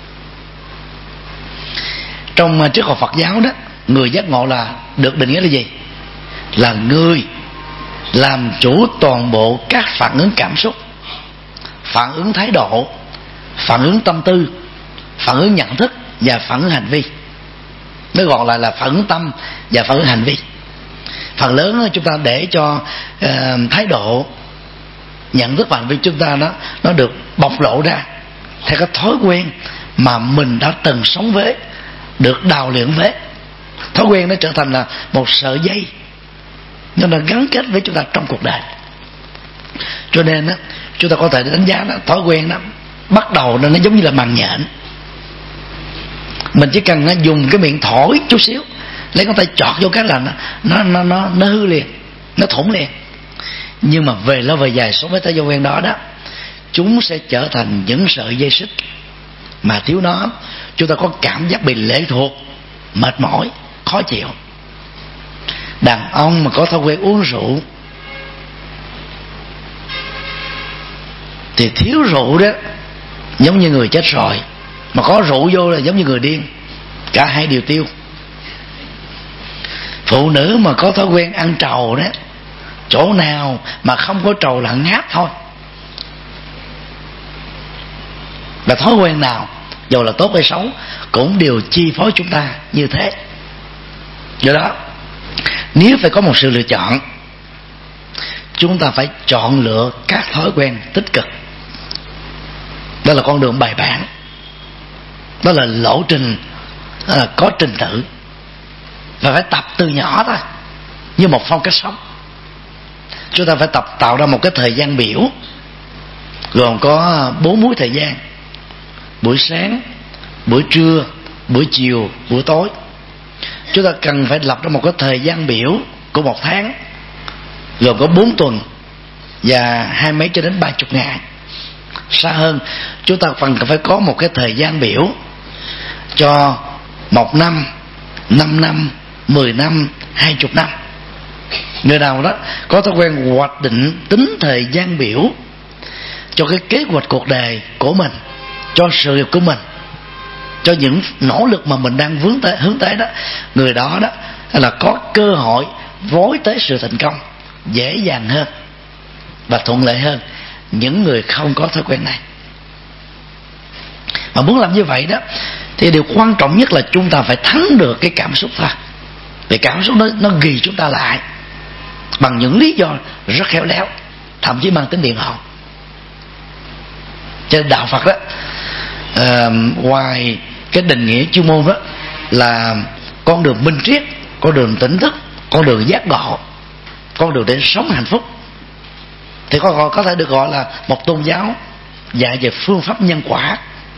Trong triết học Phật giáo đó, người giác ngộ là được định nghĩa là gì? Là người làm chủ toàn bộ các phản ứng cảm xúc, phản ứng thái độ, phản ứng tâm tư, phản ứng nhận thức và phản ứng hành vi. Nó gọi là là phản ứng tâm và phản ứng hành vi. Phần lớn chúng ta để cho uh, thái độ, nhận thức và hành vi chúng ta nó nó được bộc lộ ra theo cái thói quen mà mình đã từng sống với, được đào luyện với. Thói quen nó trở thành là một sợi dây, nhưng nó gắn kết với chúng ta trong cuộc đời. Cho nên đó, chúng ta có thể đánh giá đó, thói quen đó bắt đầu nó giống như là màng nhện. Mình chỉ cần nó dùng cái miệng thổi chút xíu, lấy con tay chọt vô cái là nó nó nó nó, nó hư liền, nó thủng liền. Nhưng mà về lâu về dài sống với thói quen đó đó, chúng sẽ trở thành những sợi dây xích mà thiếu nó chúng ta có cảm giác bị lệ thuộc, mệt mỏi, khó chịu. Đàn ông mà có thói quen uống rượu thì thiếu rượu đó giống như người chết rồi, mà có rượu vô là giống như người điên, cả hai đều tiêu. Phụ nữ mà có thói quen ăn trầu đó, chỗ nào mà không có trầu là ngáp thôi. Và thói quen nào dù là tốt hay xấu cũng đều chi phối chúng ta như thế. Do đó, nếu phải có một sự lựa chọn, chúng ta phải chọn lựa các thói quen tích cực. Đó là con đường bài bản, đó là lộ trình, đó là có trình tự, và phải tập từ nhỏ thôi, như một phong cách sống. Chúng ta phải tập tạo ra một cái thời gian biểu gồm có bốn múi thời gian: buổi sáng, buổi trưa, buổi chiều, buổi tối. Chúng ta cần phải lập ra một cái thời gian biểu của một tháng, gồm có bốn tuần và hai mấy cho đến ba chục ngày. Xa hơn, chúng ta cần phải có một cái thời gian biểu cho một năm, năm năm, mười năm, hai chục năm. Người nào đó có thói quen hoạch định tính thời gian biểu cho cái kế hoạch cuộc đời của mình, cho sự nghiệp của mình, cho những nỗ lực mà mình đang hướng tới, hướng tới đó, người đó đó là có cơ hội vối tới sự thành công dễ dàng hơn và thuận lợi hơn những người không có thói quen này. Mà muốn làm như vậy đó thì điều quan trọng nhất là chúng ta phải thắng được cái cảm xúc thôi. Vì cảm xúc nó, nó ghi chúng ta lại bằng những lý do rất khéo léo, thậm chí mang tính biện hộ. Cho nên đạo Phật đó, uh, ngoài cái định nghĩa chuyên môn đó là con đường minh triết, con đường tỉnh thức, con đường giác ngộ, con đường để sống hạnh phúc, thì có, có thể được gọi là một tôn giáo dạy về phương pháp nhân quả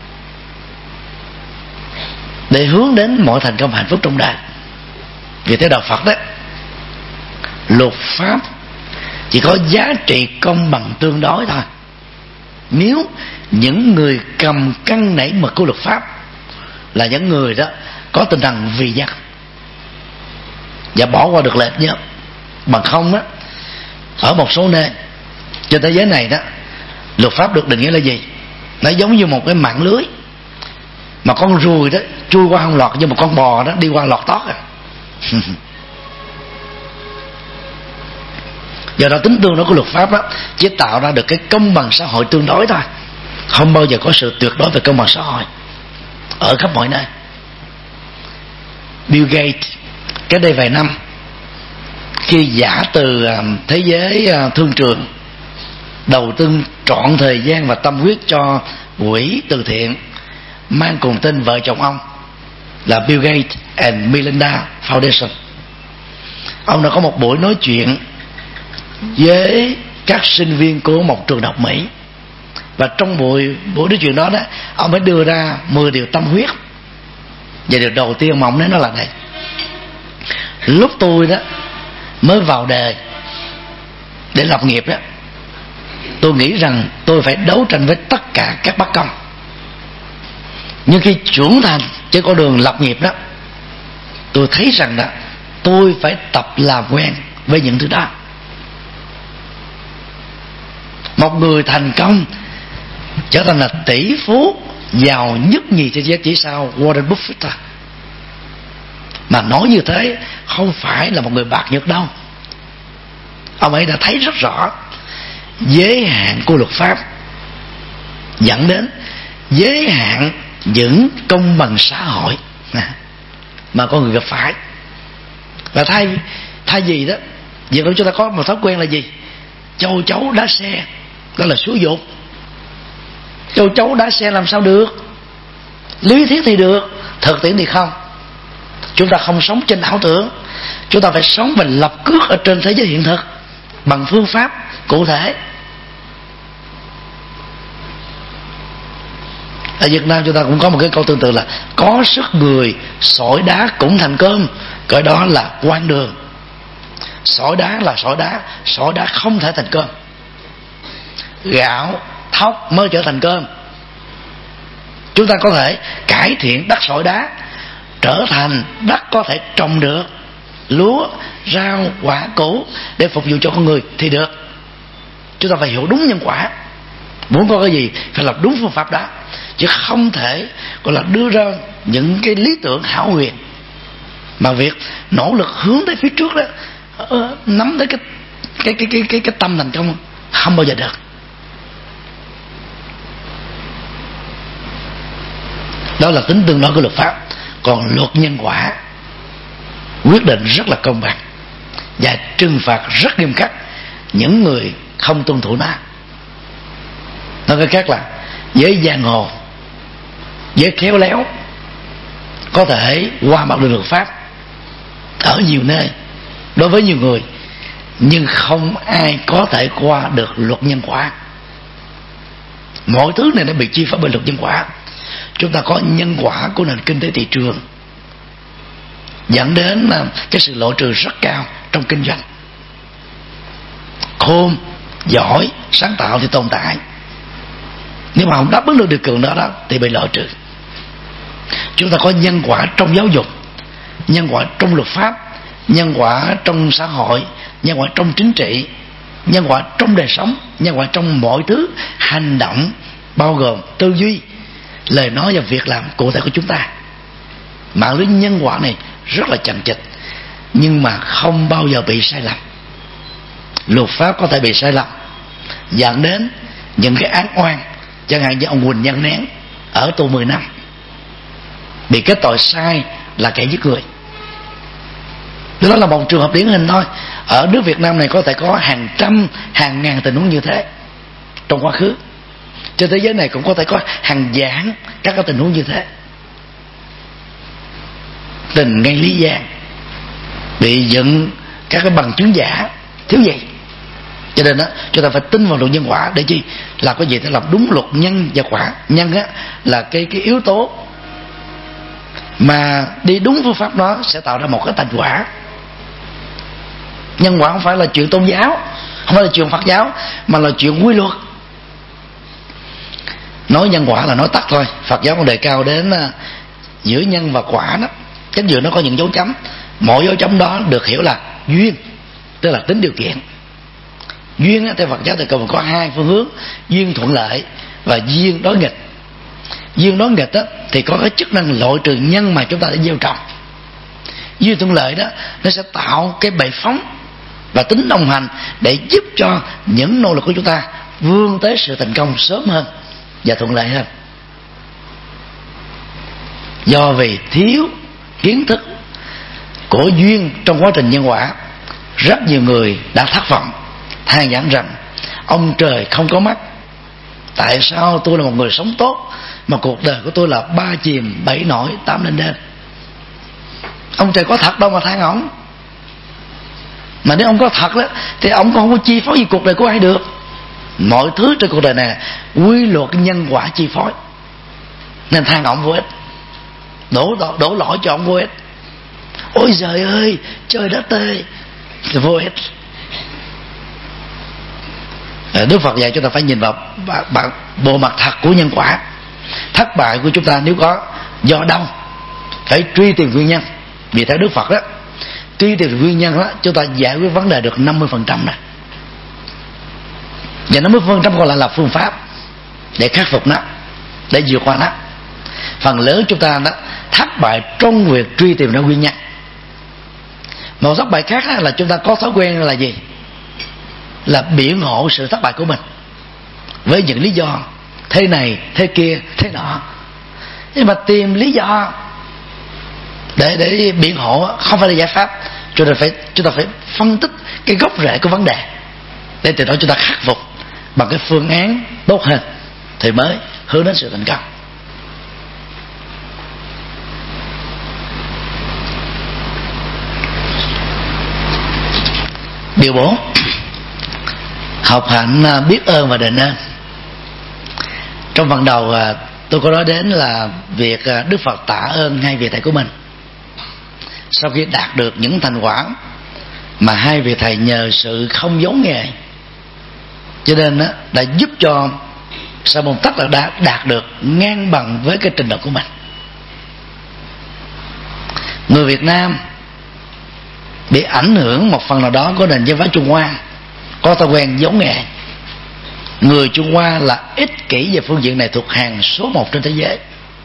để hướng đến mọi thành công hạnh phúc trong đời. Vì thế đạo Phật đó, luật pháp chỉ có giá trị công bằng tương đối thôi. Nếu những người cầm cân nảy mực của luật pháp là những người đó có tinh thần vì dân và bỏ qua được lệch nhớ, bằng không á, ở một số nơi trên thế giới này đó, luật pháp được định nghĩa là gì? Nó giống như một cái mạng lưới mà con ruồi đó chui qua không lọt, như một con bò đó đi qua lọt tót à. Do đó tính tương đối của luật pháp đó chỉ tạo ra được cái công bằng xã hội tương đối thôi, không bao giờ có sự tuyệt đối về công bằng xã hội ở khắp mọi nơi. Bill Gates cách đây vài năm, khi giả từ thế giới thương trường, đầu tư trọn thời gian và tâm huyết cho quỹ từ thiện mang cùng tên vợ chồng ông là Bill Gates and Melinda Foundation, ông đã có một buổi nói chuyện với các sinh viên của một trường đại học Mỹ. Và trong buổi buổi nói chuyện đó đó, ông mới đưa ra mười điều tâm huyết. Và điều đầu tiên mà ông nói nó là này: lúc tôi đó mới vào đời để lập nghiệp đó, tôi nghĩ rằng tôi phải đấu tranh với tất cả các bất công. Nhưng khi trưởng thành trên con đường lập nghiệp đó, tôi thấy rằng đó tôi phải tập làm quen với những thứ đó. Một người thành công trở thành là tỷ phú giàu nhất nhì thế giới chỉ sau Warren Buffett thôi. Mà nói như thế không phải là một người bạc nhược đâu. Ông ấy đã thấy rất rõ giới hạn của luật pháp dẫn đến giới hạn những công bằng xã hội mà con người gặp phải. Và thay thay vì đó, việc đó chúng ta có một thói quen là gì? Châu chấu đá xe, đó là xúi dục. Châu chấu đá xe làm sao được? Lý thuyết thì được, thực tiễn thì không. Chúng ta không sống trên ảo tưởng, chúng ta phải sống và lập cước ở trên thế giới hiện thực bằng phương pháp cụ thể. Ở Việt Nam chúng ta cũng có một cái câu tương tự là có sức người sỏi đá cũng thành cơm, cái đó là quan đường. Sỏi đá là sỏi đá, sỏi đá không thể thành cơm. Gạo thóc mới trở thành cơm. Chúng ta có thể cải thiện đất sỏi đá trở thành đất có thể trồng được lúa, rau, quả, củ để phục vụ cho con người thì được. Chúng ta phải hiểu đúng nhân quả. Muốn có cái gì phải làm đúng phương pháp đó, chứ không thể gọi là đưa ra những cái lý tưởng hão huyền mà việc nỗ lực hướng tới phía trước đó, nắm tới cái cái cái cái cái, cái tâm thành công không bao giờ được. Đó là tính tương đối của luật pháp. Còn luật nhân quả quyết định rất là công bằng và trừng phạt rất nghiêm khắc những người không tuân thủ nó. Nói cách khác là với giang hồ, với khéo léo có thể qua mặt được luật pháp ở nhiều nơi đối với nhiều người, nhưng không ai có thể qua được luật nhân quả. Mọi thứ này đã bị chi phối bởi luật nhân quả. chúng ta có nhân quả của nền kinh tế thị trường, dẫn đến cái sự lộ trừ rất cao trong kinh doanh. Khôn, giỏi, sáng tạo thì tồn tại, nhưng mà không đáp ứng được điều kiện đó đó thì bị lộ trừ. Chúng ta có nhân quả trong giáo dục, nhân quả trong luật pháp, nhân quả trong xã hội, nhân quả trong chính trị, nhân quả trong đời sống, nhân quả trong mọi thứ hành động, bao gồm tư duy, lời nói và việc làm cụ thể của chúng ta. Mạng lưới nhân quả này rất là chằng chịt, nhưng mà không bao giờ bị sai lầm. Luật pháp có thể bị sai lầm, dẫn đến những cái án oan, chẳng hạn như ông Huỳnh Văn Nén ở tù mười năm, bị kết tội sai là kẻ giết người. Đó là một trường hợp điển hình thôi. Ở nước Việt Nam này có thể có hàng trăm, hàng ngàn tình huống như thế trong quá khứ. Trên thế giới này cũng có thể có hàng vạn các cái tình huống như thế. Tình ngay lý giang, bị dựng các cái bằng chứng giả, thiếu gì. Cho nên đó, chúng ta phải tin vào luật nhân quả để chi? Là có gì để làm đúng luật nhân và quả. Nhân á là cái cái yếu tố mà đi đúng phương pháp đó sẽ tạo ra một cái thành quả. Nhân quả không phải là chuyện tôn giáo, không phải là chuyện Phật giáo, mà là chuyện quy luật. Nói nhân quả là nói tắt thôi. Phật giáo còn đề cao đến uh, giữa nhân và quả đó. Chính giữa nó có những dấu chấm. Mỗi dấu chấm đó được hiểu là duyên, tức là tính điều kiện. Duyên á, theo Phật giáo thì còn có hai phương hướng: duyên thuận lợi và duyên đối nghịch. Duyên đối nghịch đó thì có cái chức năng loại trừ nhân mà chúng ta đã gieo trồng. Duyên thuận lợi đó nó sẽ tạo cái bệ phóng và tính đồng hành để giúp cho những nỗ lực của chúng ta vươn tới sự thành công sớm hơn và thuận lợi hơn. Do vì thiếu kiến thức của duyên trong quá trình nhân quả, rất nhiều người đã thất vọng, than vãn rằng ông trời không có mắt. Tại sao tôi là một người sống tốt mà cuộc đời của tôi là ba chìm bảy nổi tám lên đên? Ông trời có thật đâu mà than ổng. Mà nếu ông có thật đó thì ông không có chi phối gì cuộc đời của ai được. Mọi thứ trên cuộc đời này quy luật nhân quả chi phối, nên than ổng vô ích, đổ, đổ, đổ lỗi cho ổng vô ích. Ôi trời ơi, trời đất ơi, thì vô ích. Đức Phật dạy chúng ta phải nhìn vào bộ mặt thật của nhân quả. Thất bại của chúng ta nếu có do đâu, phải truy tìm nguyên nhân. Vì theo Đức Phật đó, truy tìm nguyên nhân đó, chúng ta giải quyết vấn đề được năm mươi phần trăm này, và năm mươi phần trăm còn lại là phương pháp để khắc phục nó, để vượt qua nó. Phần lớn chúng ta đó thất bại trong việc truy tìm ra nguyên nhân. Một thất bại khác là chúng ta có thói quen là gì? Là biện hộ sự thất bại của mình với những lý do thế này, thế kia, thế nọ. Nhưng mà tìm lý do để để biện hộ không phải là giải pháp. Cho nên phải chúng ta phải phân tích cái gốc rễ của vấn đề, để từ đó chúng ta khắc phục bằng cái phương án tốt hơn, thì mới hướng đến sự thành công. Điều bốn, học hạnh biết ơn và đền ơn. Trong phần đầu tôi có nói đến là việc Đức Phật tạ ơn hai vị thầy của mình. Sau khi đạt được những thành quả mà hai vị thầy nhờ sự không giấu nghề, cho nên đó, đã giúp cho Sa Môn Tất Đạt Đa đạt được ngang bằng với cái trình độ của mình. Người Việt Nam bị ảnh hưởng một phần nào đó của nền văn hóa Trung Hoa, có thói quen giấu nghề. Người Trung Hoa là ích kỷ về phương diện này, thuộc hàng số một trên thế giới.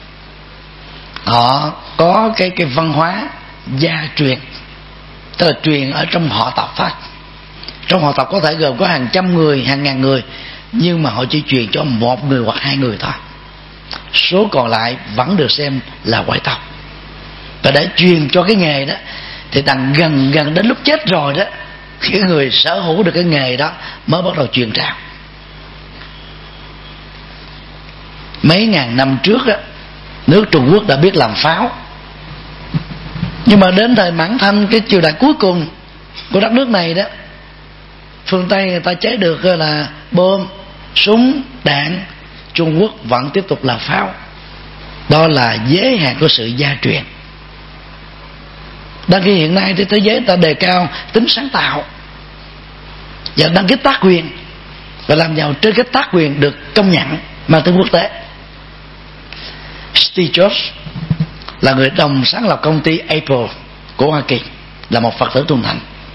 Họ có cái cái văn hóa gia truyền, tức là truyền ở trong họ tộc thôi. Trong họ tộc có thể gồm có hàng trăm người, hàng ngàn người, nhưng mà họ chỉ truyền cho một người hoặc hai người thôi. Số còn lại vẫn được xem là ngoại tộc. Và để truyền cho cái nghề đó thì đằng gần gần đến lúc chết rồi đó, cái người sở hữu được cái nghề đó mới bắt đầu truyền trao. Mấy ngàn năm trước đó, nước Trung Quốc đã biết làm pháo, nhưng mà đến thời Mãn Thanh, cái triều đại cuối cùng của đất nước này đó, phương Tây người ta chế được là bom, súng, đạn, Trung Quốc vẫn tiếp tục làm pháo. đó là giới hạn của sự gia truyền. Đăng ký hiện nay thì thế giới ta đề cao tính sáng tạo và đăng ký tác quyền, và làm giàu trên cái tác quyền được công nhận mang tính quốc tế. Steve Jobs là người đồng sáng lập công ty Apple của Hoa Kỳ, là một Phật tử tuần thành.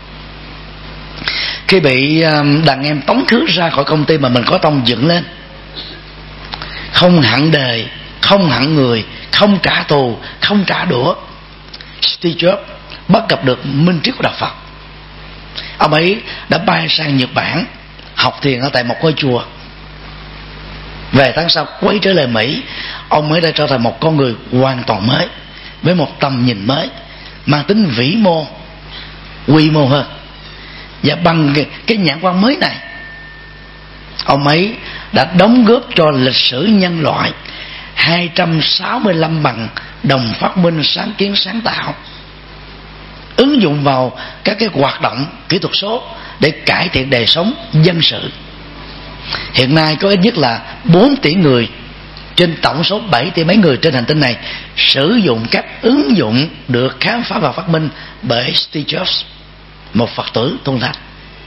Khi bị đàn em tống khứ ra khỏi công ty mà mình có tông dựng lên, không hận đời, không hận người, không trả thù, không trả đũa, Steve Jobs bắt gặp được minh triết của đạo Phật. Ông ấy đã bay sang Nhật Bản học thiền ở tại một ngôi chùa. Về tháng sau quay trở lại Mỹ, ông mới đã trở thành một con người hoàn toàn mới, với một tầm nhìn mới, mang tính vĩ mô, quy mô hơn. Và bằng cái, cái nhãn quan mới này, ông ấy đã đóng góp cho lịch sử nhân loại hai trăm sáu mươi lăm bằng đồng phát minh, sáng kiến, sáng tạo, ứng dụng vào các cái hoạt động kỹ thuật số để cải thiện đời sống dân sự. Hiện nay có ít nhất là bốn tỷ người trên tổng số bảy tỷ mấy người trên hành tinh này sử dụng các ứng dụng được khám phá và phát minh bởi Steve Jobs, một Phật tử tuân thành.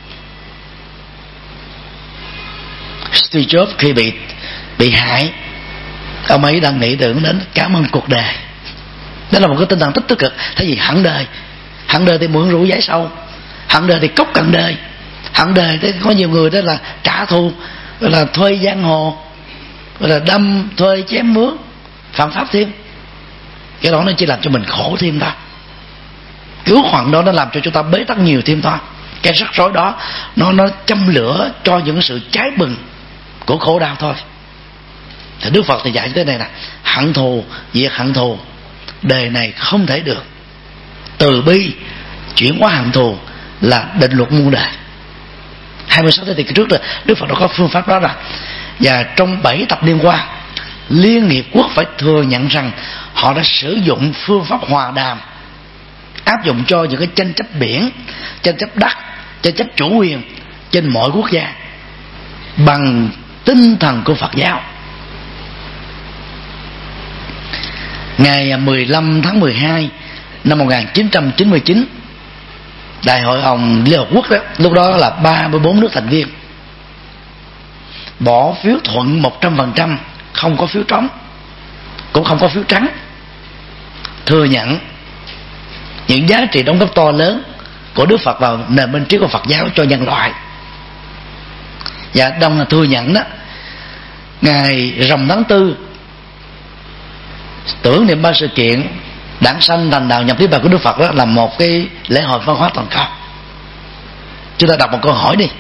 Steve Jobs khi bị bị hại, ông ấy đang nghĩ tưởng đến cảm ơn cuộc đời. Đó là một cái tinh thần tích cực. Thay vì hận đời, hận đời thì mượn rượu giải sầu, hận đời thì cốc cận đời, hận đời thì có nhiều người đó là trả thù, là thuê giang hồ, là đâm thuê chém mướn, phạm pháp thêm. Cái đó nó chỉ làm cho mình khổ thêm thôi. Cái uất hận đó nó làm cho chúng ta bế tắc nhiều thêm thôi. Cái rắc rối đó nó nó châm lửa cho những sự cháy bừng của khổ đau thôi. Thì Đức Phật thì dạy như thế này nè: hận thù, diệt hận thù, đời này không thể được. Từ bi, chuyển hóa hận thù là định luật muôn đời. hai mươi sáu thế kỷ trước rồi Đức Phật đã có phương pháp đó rồi. Và trong bảy thập niên qua, Liên Hiệp Quốc phải thừa nhận rằng họ đã sử dụng phương pháp hòa đàm, áp dụng cho những cái tranh chấp biển, tranh chấp đất, tranh chấp chủ quyền trên mọi quốc gia bằng tinh thần của Phật giáo. Ngày mười lăm tháng mười hai năm một nghìn chín trăm chín mươi chín, Đại hội đồng Liên Hợp Quốc đó, lúc đó là ba mươi bốn nước thành viên, bỏ phiếu thuận một trăm phần trăm, không có phiếu trống, cũng không có phiếu trắng, thừa nhận những giá trị đóng góp to lớn của Đức Phật vào nền minh triết của Phật giáo cho nhân loại. Và đồng là thừa nhận đó, ngày rằm tháng tư tưởng niệm ba sự kiện đản sanh thành đạo nhập niết bàn của Đức Phật, đó là một cái lễ hội văn hóa toàn cầu. Chúng ta đặt một câu hỏi đi: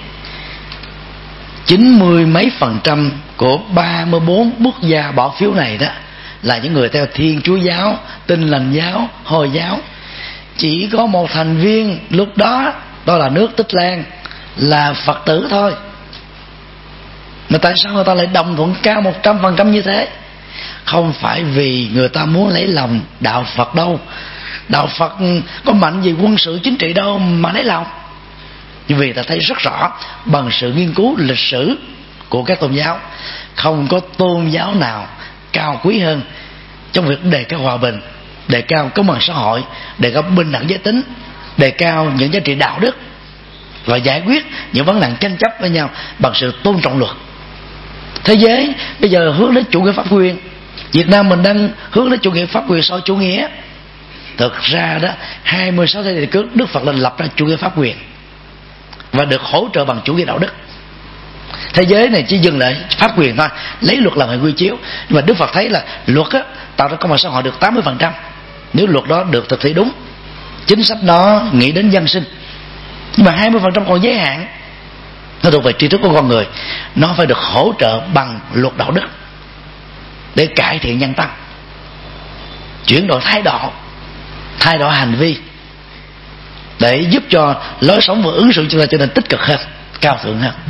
chín mươi mấy phần trăm của ba mươi bốn quốc gia bỏ phiếu này đó là những người theo Thiên Chúa giáo, Tin Lành giáo, Hồi giáo. Chỉ có một thành viên lúc đó, đó là nước Tích Lan, là Phật tử thôi. Mà tại sao người ta lại đồng thuận cao một trăm phần trăm như thế? Không phải vì người ta muốn lấy lòng đạo Phật đâu. Đạo Phật có mạnh gì quân sự chính trị đâu mà lấy lòng. Vì ta thấy rất rõ bằng sự nghiên cứu lịch sử của các tôn giáo, không có tôn giáo nào cao quý hơn trong việc đề cao hòa bình, đề cao công bằng xã hội, đề cao bình đẳng giới tính, đề cao những giá trị đạo đức và giải quyết những vấn nạn tranh chấp với nhau bằng sự tôn trọng luật. Thế giới bây giờ hướng đến chủ nghĩa pháp quyền, Việt Nam mình đang hướng đến chủ nghĩa pháp quyền sau chủ nghĩa. Thực ra đó, hai mươi sáu thế kỷ trước Đức Phật đã lập ra chủ nghĩa pháp quyền và được hỗ trợ bằng chủ nghĩa đạo đức. Thế giới này chỉ dừng lại pháp quyền thôi, lấy luật làm hệ quy chiếu. Nhưng mà Đức Phật thấy là luật á, tạo ra công bằng xã hội được tám mươi phần trăm. Nếu luật đó được thực thi đúng, chính sách nó nghĩ đến dân sinh, nhưng mà hai mươi phần trăm còn giới hạn, nó thuộc về tri thức của con người, nó phải được hỗ trợ bằng luật đạo đức để cải thiện nhân tâm, chuyển đổi thái độ, thay đổi hành vi, để giúp cho lối sống và ứng xử chúng ta trở nên tích cực hơn, cao thượng hơn.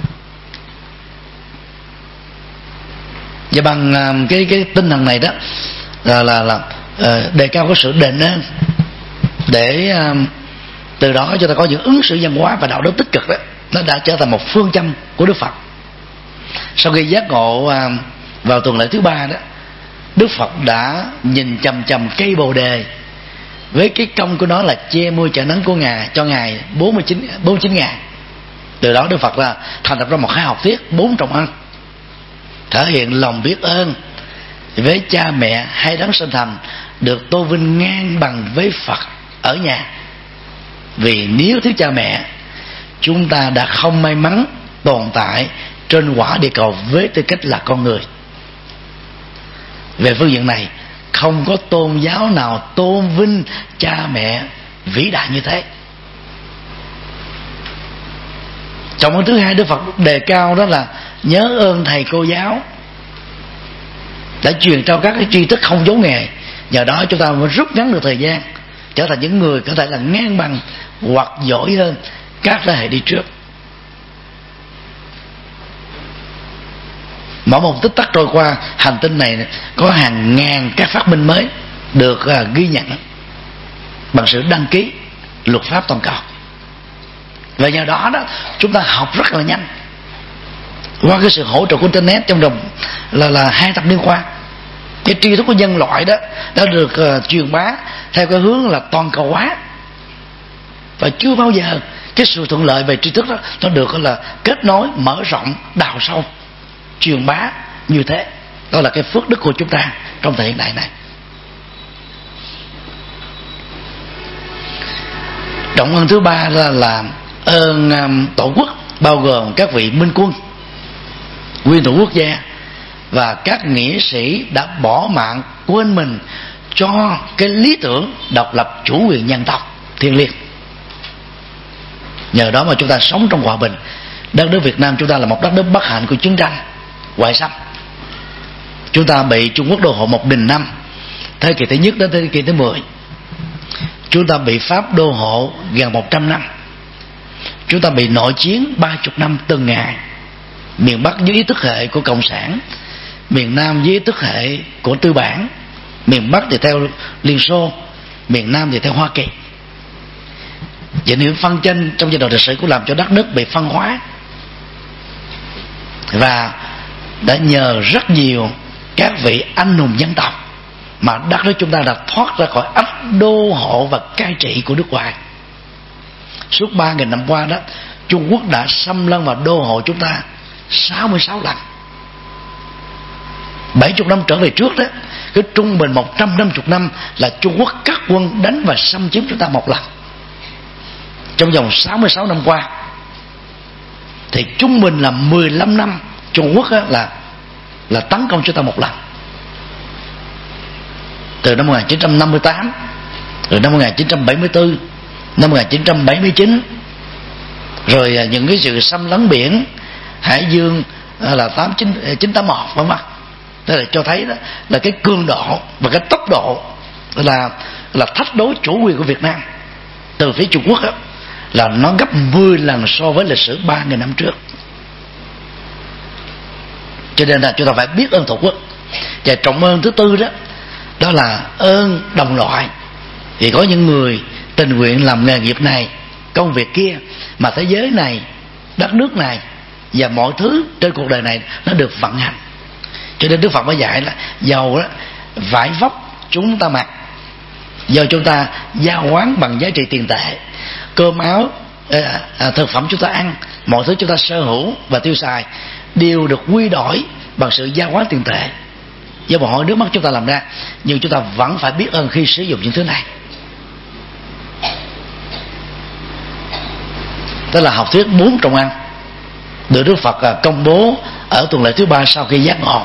Và bằng cái cái tinh thần này đó là là là uh, đề cao cái sự đền ơn, để uh, từ đó cho ta có những ứng xử văn hóa và đạo đức tích cực đó, nó đã trở thành một phương châm của Đức Phật. Sau khi giác ngộ uh, vào tuần lễ thứ ba đó, Đức Phật đã nhìn chằm chằm cây bồ đề với cái công của nó là che mưa chở nắng của Ngài cho Ngài bốn mươi chín ngày. Từ đó Đức Phật là thành lập ra một khóa học thuyết bốn trọng ân, thể hiện lòng biết ơn với cha mẹ hay đấng sinh thành, được tôn vinh ngang bằng với Phật ở nhà. Vì nếu thiếu cha mẹ, chúng ta đã không may mắn tồn tại trên quả địa cầu với tư cách là con người. Về phương diện này, không có tôn giáo nào tôn vinh cha mẹ vĩ đại như thế. Trọng ơn thứ hai Đức Phật đề cao đó là nhớ ơn thầy cô giáo đã truyền trao các cái tri thức không giấu nghề. Nhờ đó chúng ta mới rút ngắn được thời gian, trở thành những người có thể là ngang bằng hoặc giỏi hơn các thế hệ đi trước. Mỗi một tích tắc trôi qua, hành tinh này có hàng ngàn các phát minh mới được uh, ghi nhận bằng sự đăng ký luật pháp toàn cầu. Và nhờ đó đó chúng ta học rất là nhanh qua cái sự hỗ trợ của internet trong vòng là là hai thập niên qua. Cái tri thức của nhân loại đó đã được uh, truyền bá theo cái hướng là toàn cầu hóa, và chưa bao giờ cái sự thuận lợi về tri thức đó nó được là kết nối, mở rộng, đào sâu, truyền bá như thế. Đó là cái phước đức của chúng ta trong thời hiện đại này. Trọng ơn thứ ba là, là ơn um, tổ quốc, bao gồm các vị minh quân, nguyên thủ quốc gia và các nghĩa sĩ đã bỏ mạng quên mình cho cái lý tưởng độc lập chủ quyền dân tộc thiêng liêng. Nhờ đó mà chúng ta sống trong hòa bình. Đất nước Việt Nam chúng ta là một đất nước bất hạnh của chiến tranh ngoại xâm. Chúng ta bị Trung Quốc đô hộ một nghìn năm, thế kỷ thứ nhất đến thế kỷ thứ mười. Chúng ta bị Pháp đô hộ gần một trăm năm. Chúng ta bị nội chiến ba mươi năm từng ngày. Miền Bắc dưới ý thức hệ của Cộng sản, miền Nam dưới ý thức hệ của tư bản. Miền Bắc thì theo Liên Xô, miền Nam thì theo Hoa Kỳ. Vậy nên phân tranh trong giai đoạn lịch sử cũng làm cho đất nước bị phân hóa. Và đã nhờ rất nhiều các vị anh hùng dân tộc mà đất nước chúng ta đã thoát ra khỏi ách đô hộ và cai trị của nước ngoài. Suốt ba nghìn năm qua đó, Trung Quốc đã xâm lăng và đô hộ chúng ta sáu mươi sáu lần. bảy mươi năm trở về trước đó, cái trung bình một trăm năm mươi năm là Trung Quốc cắt quân đánh và xâm chiếm chúng ta một lần. Trong vòng sáu mươi sáu năm qua thì trung bình là mười lăm năm Trung Quốc là là tấn công chúng ta một lần. Từ năm một nghìn chín trăm năm mươi tám, rồi năm một nghìn chín trăm bảy mươi tư, năm một nghìn chín trăm bảy mươi chín, rồi những cái sự xâm lấn biển Hải Dương là tám chín chín tám một, vân vân. Đó là cho thấy đó là cái cường độ và cái tốc độ là là thách đố chủ quyền của Việt Nam từ phía Trung Quốc đó, là nó gấp mười lần so với lịch sử ba nghìn năm trước. Cho nên là chúng ta phải biết ơn Tổ quốc. Và trọng ơn thứ tư đó đó là ơn đồng loại. Thì có những người tình nguyện làm nghề nghiệp này, công việc kia, mà thế giới này, đất nước này và mọi thứ trên cuộc đời này nó được vận hành. Cho nên Đức Phật mới dạy là dầu đó vải vóc chúng ta mặc, do chúng ta giao quán bằng giá trị tiền tệ, cơm áo, à, à, thực phẩm chúng ta ăn, mọi thứ chúng ta sở hữu và tiêu xài đều được quy đổi bằng sự giao quán tiền tệ do một hội nước mắt chúng ta làm ra. Nhưng chúng ta vẫn phải biết ơn khi sử dụng những thứ này. Đó là học thuyết bốn trọng ân được Đức Phật công bố ở tuần lễ thứ ba sau khi giác ngộ.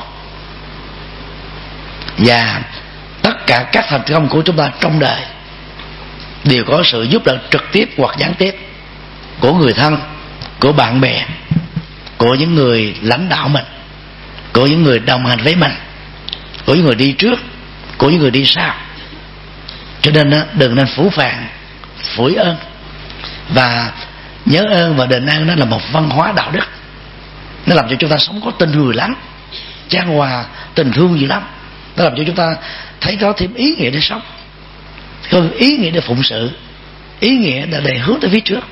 Và tất cả các thành công của chúng ta trong đời đều có sự giúp đỡ trực tiếp hoặc gián tiếp của người thân, của bạn bè, của những người lãnh đạo mình, của những người đồng hành với mình, của những người đi trước, của những người đi sau. Cho nên đừng nên phũ phàng, phủi ơn. Và nhớ ơn và đền ơn đó là một văn hóa đạo đức. Nó làm cho chúng ta sống có tình người lắm, chan hòa tình thương gì lắm. Nó làm cho chúng ta thấy có thêm ý nghĩa để sống, có ý nghĩa để phụng sự, ý nghĩa để, để hướng tới phía trước.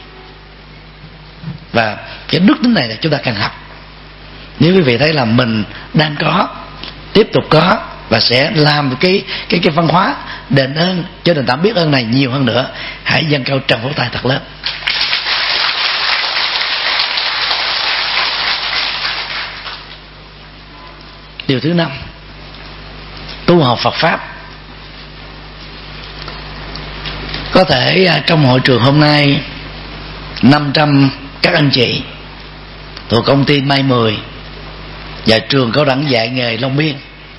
Và cái đức tính này là chúng ta cần học. Nếu quý vị thấy là mình đang có, tiếp tục có và sẽ làm cái cái cái văn hóa đền ơn cho nền tảng biết ơn này nhiều hơn nữa. Hãy dâng cao tràng vỗ tay thật lớn. Điều thứ năm, tu học Phật pháp. Có thể trong hội trường hôm nay năm trăm các anh chị thuộc công ty May mười và trường cao đẳng dạy nghề Long Biên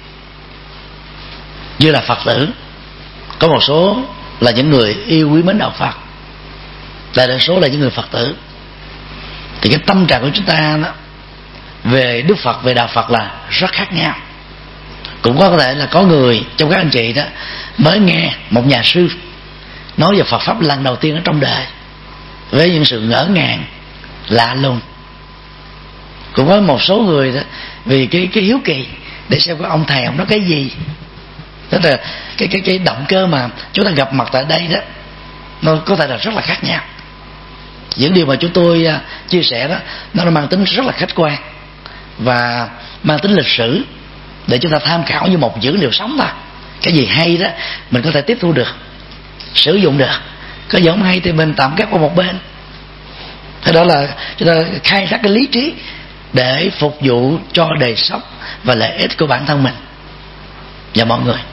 như là Phật tử, có một số là những người yêu quý mến đạo Phật, đại đa số là những người Phật tử. Thì cái tâm trạng của chúng ta đó về Đức Phật, về đạo Phật là rất khác nhau. Cũng có thể là có người trong các anh chị đó mới nghe một nhà sư nói về Phật pháp lần đầu tiên ở trong đời với những sự ngỡ ngàng lạ lùng. Cũng có một số người đó vì cái cái hiếu kỳ để xem cái ông thầy ông nói cái gì. Tức là cái cái cái động cơ mà chúng ta gặp mặt tại đây đó nó có thể là rất là khác nhau. Những điều mà chúng tôi chia sẻ đó nó mang tính rất là khách quan và mang tính lịch sử để chúng ta tham khảo như một dữ liệu sống thôi. Cái gì hay đó mình có thể tiếp thu được, sử dụng được. Có gì không hay thì mình tạm gác qua một bên. Thế đó là chúng ta khai thác cái lý trí để phục vụ cho đời sống và lợi ích của bản thân mình và mọi người.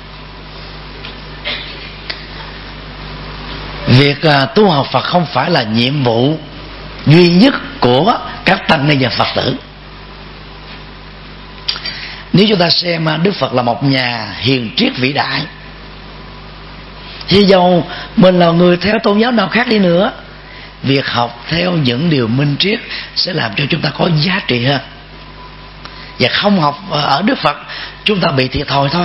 Việc uh, tu học Phật không phải là nhiệm vụ duy nhất của các tăng ni và Phật tử. Nếu chúng ta xem Đức Phật là một nhà hiền triết vĩ đại, thì dầu mình là người theo tôn giáo nào khác đi nữa, việc học theo những điều minh triết sẽ làm cho chúng ta có giá trị hơn. Và không học ở Đức Phật, chúng ta bị thiệt thòi thôi.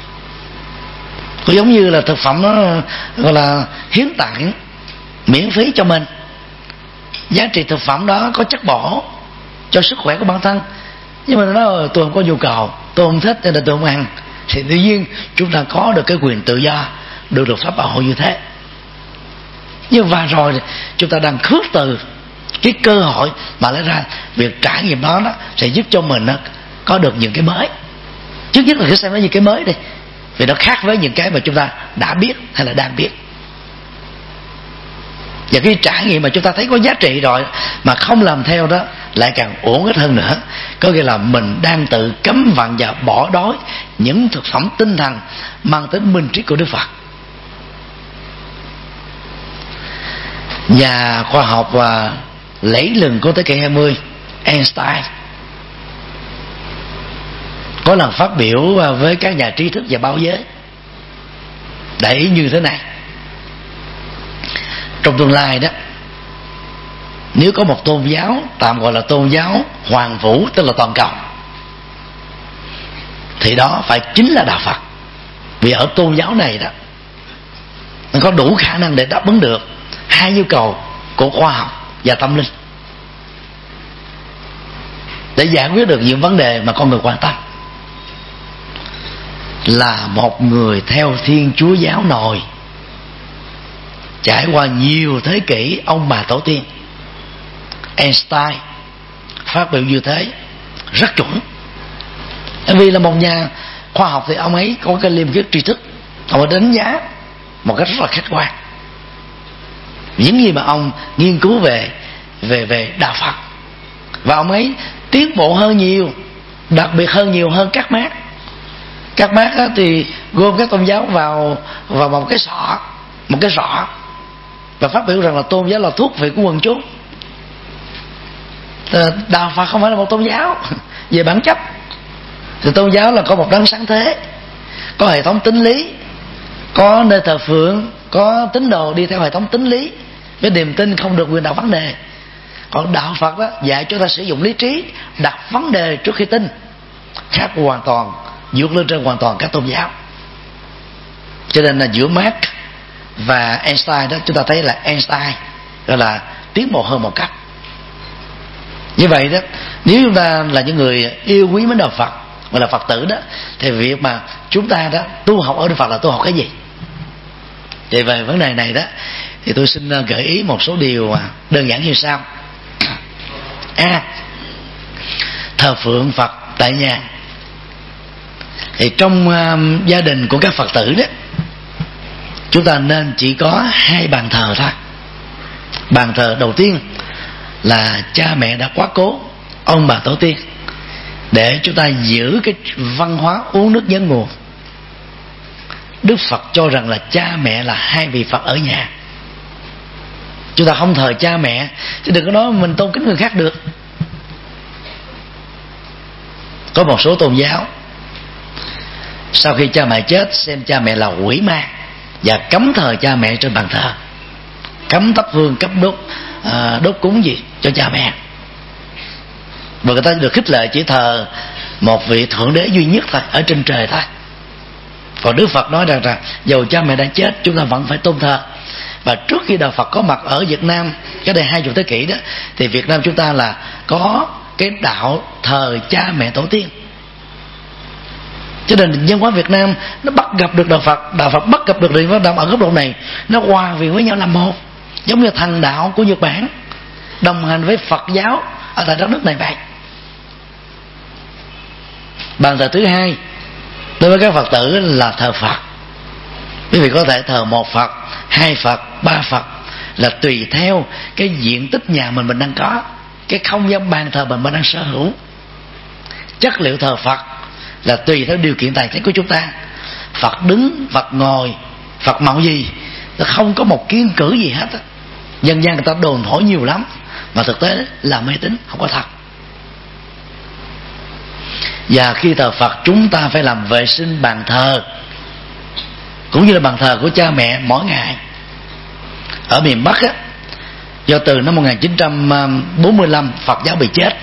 Có giống như là thực phẩm nó gọi là hiến tặng miễn phí cho mình, giá trị thực phẩm đó có chất bổ cho sức khỏe của bản thân, nhưng mà nó nói tôi không có nhu cầu, tôi không thích nên là tôi không ăn, thì tự nhiên chúng ta có được cái quyền tự do được được pháp bảo hộ như thế. Nhưng và rồi chúng ta đang khước từ cái cơ hội mà lấy ra việc trải nghiệm đó, đó sẽ giúp cho mình đó, có được những cái mới. Trước nhất là cái xem nó như cái mới đi, vì nó khác với những cái mà chúng ta đã biết hay là đang biết. Và cái trải nghiệm mà chúng ta thấy có giá trị rồi mà không làm theo đó lại càng uổng ít hơn nữa. Có nghĩa là mình đang tự cấm vận và bỏ đói những thực phẩm tinh thần mang tính minh triết của Đức Phật. Nhà khoa học và lẫy lừng của thế kỷ hai mươi Einstein có lần phát biểu với các nhà trí thức và báo giới đại ý như thế này: trong tương lai đó, nếu có một tôn giáo tạm gọi là tôn giáo hoàng vũ, tức là toàn cầu, thì đó phải chính là đạo Phật. Vì ở tôn giáo này đó nó có đủ khả năng để đáp ứng được hai nhu cầu của khoa học và tâm linh, để giải quyết được những vấn đề mà con người quan tâm. Là một người theo Thiên Chúa giáo nòi, trải qua nhiều thế kỷ ông bà tổ tiên, Einstein phát biểu như thế rất chuẩn. Vì là một nhà khoa học thì ông ấy có cái liêm khiết tri thức, ông ấy đánh giá một cách rất là khách quan những gì mà ông nghiên cứu về về về đạo Phật, và ông ấy tiến bộ hơn nhiều, đặc biệt hơn nhiều hơn các Mác. Các Mác thì gom các tôn giáo vào vào một cái sọ, một cái rọ, và phát biểu rằng là tôn giáo là thuốc phiện của quần chúng. Đạo Phật không phải là một tôn giáo về bản chất. Thì tôn giáo là có một đấng sáng thế, có hệ thống tính lý, có nơi thờ phượng, có tín đồ đi theo hệ thống tính lý với niềm tin không được quyền đặt vấn đề. Còn đạo Phật đó dạy cho ta sử dụng lý trí đặt vấn đề trước khi tin, khác hoàn toàn, vượt lên trên hoàn toàn các tôn giáo. Cho nên là giữa Marx và Einstein đó, chúng ta thấy là Einstein gọi là tiến bộ hơn một cách. Như vậy đó, nếu chúng ta là những người yêu quý mến đạo Phật, gọi là Phật tử đó, thì việc mà chúng ta đó tu học ở Đức Phật là tu học cái gì? Thì về vấn đề này đó thì tôi xin gợi ý một số điều đơn giản như sau. A. Thờ phượng Phật tại nhà. Thì trong uh, gia đình của các Phật tử đó, chúng ta nên chỉ có hai bàn thờ thôi. Bàn thờ đầu tiên là cha mẹ đã quá cố, ông bà tổ tiên, để chúng ta giữ cái văn hóa uống nước nhớ nguồn. Đức Phật cho rằng là cha mẹ là hai vị Phật ở nhà. Chúng ta không thờ cha mẹ, chứ đừng có nói mình tôn kính người khác được. Có một số tôn giáo sau khi cha mẹ chết xem cha mẹ là quỷ ma và cấm thờ cha mẹ trên bàn thờ, cấm thắp hương, cấm đốt à, đốt cúng gì cho cha mẹ. Và người ta được khích lệ chỉ thờ một vị thượng đế duy nhất thôi, ở trên trời thôi. Còn Đức Phật nói rằng, rằng dầu cha mẹ đã chết, chúng ta vẫn phải tôn thờ. Và trước khi Đạo Phật có mặt ở Việt Nam, cái đây hai chục thế kỷ đó, thì Việt Nam chúng ta là có cái đạo thờ cha mẹ tổ tiên. Cho nên nhân hóa Việt Nam nó bắt gặp được Đạo Phật, Đạo Phật bắt gặp được Điện Phát Tâm ở góc độ này, nó hòa quyện với nhau làm một, giống như thần đạo của Nhật Bản đồng hành với Phật giáo ở tại đất nước này vậy. Bàn thờ thứ hai đối với các Phật tử là thờ Phật. Quý vị có thể thờ một Phật, hai Phật, ba Phật, là tùy theo cái diện tích nhà mình mình đang có, cái không gian bàn thờ mình mình đang sở hữu. Chất liệu thờ Phật là tùy theo điều kiện tài chính của chúng ta. Phật đứng, Phật ngồi, Phật mạo gì, nó không có một kiêng cử gì hết á. Dân gian người ta đồn thổi nhiều lắm, mà thực tế là mê tín, không có thật. Và khi thờ Phật, chúng ta phải làm vệ sinh bàn thờ cũng như là bàn thờ của cha mẹ mỗi ngày. Ở miền Bắc á, do từ năm một nghìn chín trăm bốn mươi lăm Phật giáo bị chết.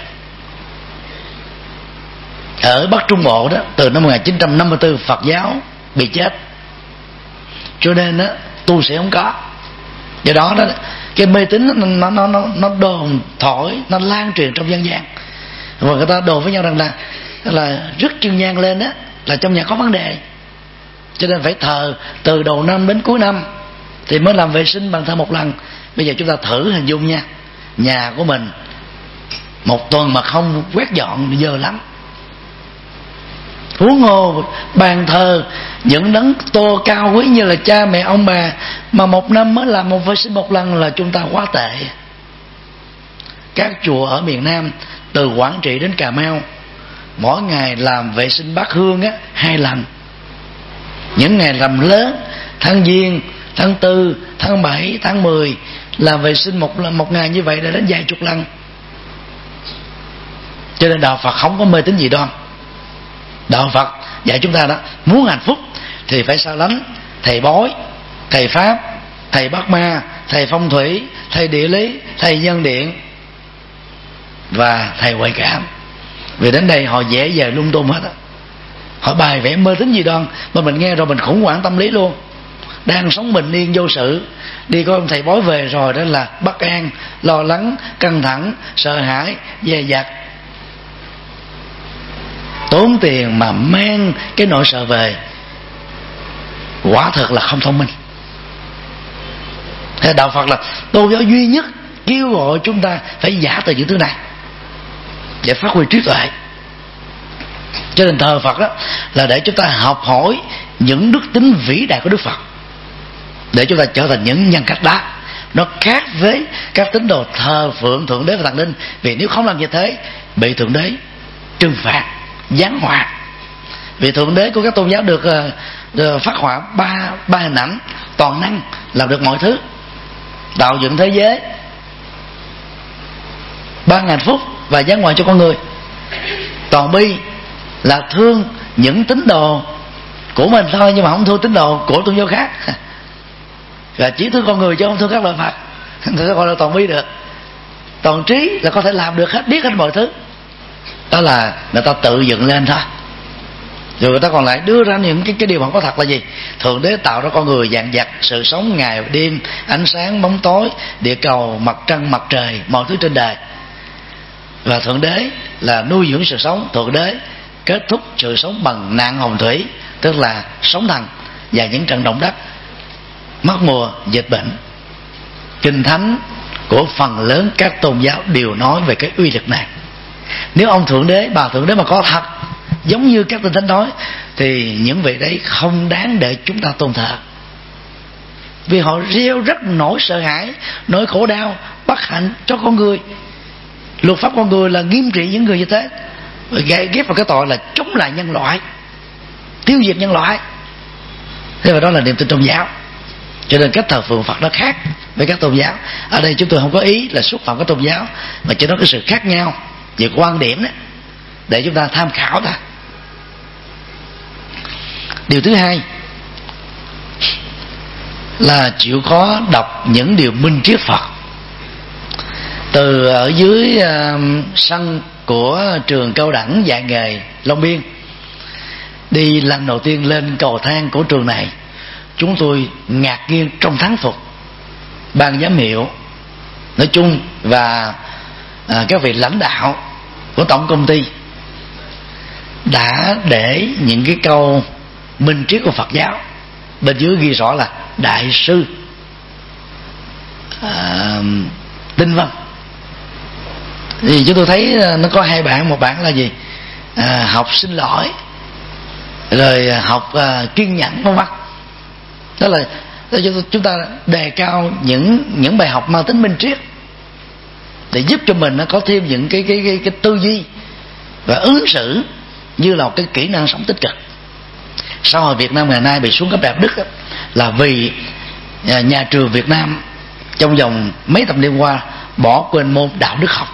Ở Bắc Trung Bộ đó, từ năm một nghìn chín trăm năm mươi tư Phật giáo bị chết. Cho nên á, tu sĩ không có. Do đó đó, cái mê tín nó nó nó nó đồn thổi, nó lan truyền trong dân gian. Và người ta đồn với nhau rằng là là rước chân nhang lên á là trong nhà có vấn đề, cho nên phải thờ từ đầu năm đến cuối năm thì mới làm vệ sinh bàn thờ một lần. Bây giờ chúng ta thử hình dung nha, nhà của mình một tuần mà không quét dọn thì dơ lắm. Huống hồ bàn thờ những đấng tô cao quý như là cha mẹ ông bà mà một năm mới làm một vệ sinh một lần là chúng ta quá tệ. Các chùa ở miền Nam từ Quảng Trị đến Cà Mau mỗi ngày làm vệ sinh bát hương á hai lần. Những ngày rằm lớn, tháng Giêng, tháng Tư, tháng Bảy, tháng Mười làm vệ sinh một một ngày như vậy đã đến vài chục lần. Cho nên Đạo Phật không có mê tín gì đoan. Đạo Phật dạy chúng ta đó, muốn hạnh phúc thì phải xa lánh thầy bói, thầy pháp, thầy bát ma, thầy phong thủy, thầy địa lý, thầy nhân điện và thầy ngoại cảm. Vì đến đây họ dễ dàng lung tung hết á. Họ bài vẽ mê tín gì đoan mà mình nghe rồi mình khủng hoảng tâm lý luôn. Đang sống bình yên vô sự, đi coi ông thầy bói về rồi đó là bất an, lo lắng, căng thẳng, sợ hãi, dè dặt, tốn tiền mà mang cái nỗi sợ về, quả thật là không thông minh. Thế Đạo Phật là tôn giáo duy nhất kêu gọi chúng ta phải giả từ những thứ này để phát huy trí tuệ. Cho nên thờ Phật đó là để chúng ta học hỏi những đức tính vĩ đại của Đức Phật, để chúng ta trở thành những nhân cách đó. Nó khác với các tín đồ thờ phượng thượng đế và thần linh, vì nếu không làm như thế bị thượng đế trừng phạt, giáng họa. Vì thượng đế của các tôn giáo được, được phát họa ba ba hình ảnh: toàn năng, làm được mọi thứ, tạo dựng thế giới, ban hạnh phúc và giáng họa cho con người. Toàn bi là thương những tín đồ của mình thôi, nhưng mà không thương tín đồ của tôn giáo khác, và chỉ thương con người chứ không thương các loài Phật, thì sẽ gọi là toàn bi được. Toàn trí là có thể làm được hết, biết hết mọi thứ. Đó là người ta tự dựng lên thôi. Rồi người ta còn lại đưa ra những cái, cái điều mà không có thật là gì? Thượng đế tạo ra con người dạng vật, sự sống ngày và đêm, ánh sáng bóng tối, địa cầu, mặt trăng, mặt trời, mọi thứ trên đời. Và thượng đế là nuôi dưỡng sự sống. Thượng đế kết thúc sự sống bằng nạn hồng thủy, tức là sóng thần và những trận động đất, mất mùa, dịch bệnh. Kinh thánh của phần lớn các tôn giáo đều nói về cái uy lực này. Nếu ông thượng đế, bà thượng đế mà có thật giống như các tinh thánh nói thì những vị đấy không đáng để chúng ta tôn thờ, vì họ gieo rất nỗi sợ hãi, nỗi khổ đau, bất hạnh cho con người. Luật pháp con người là nghiêm trị những người như thế, ghép vào cái tội là chống lại nhân loại, tiêu diệt nhân loại. Thế và đó là niềm tin tôn giáo. Cho nên cách thờ phượng Phật nó khác với các tôn giáo. Ở đây chúng tôi không có ý là xúc phạm các tôn giáo, mà chỉ nói cái sự khác nhau về quan điểm đó, để chúng ta tham khảo thôi. Điều thứ hai là chịu khó đọc những điều minh triết Phật. Từ ở dưới uh, sân của trường cao đẳng dạy nghề Long Biên, đi lần đầu tiên lên cầu thang của trường này, chúng tôi ngạc nhiên trong thán phục ban giám hiệu nói chung và à, các vị lãnh đạo của tổng công ty đã để những cái câu minh triết của Phật giáo, bên dưới ghi rõ là đại sư à, Tinh Văn. Thì chúng tôi thấy nó có hai bản, một bản là gì, à, học xin lỗi, rồi học à, kiên nhẫn vân vân. Đó là chúng ta đề cao những những bài học mang tính minh triết để giúp cho mình nó có thêm những cái cái cái, cái tư duy và ứng xử như là một cái kỹ năng sống tích cực. Xã hội Việt Nam ngày nay bị xuống cấp đạo đức là vì nhà, nhà trường Việt Nam trong vòng mấy thập niên qua bỏ quên môn đạo đức học.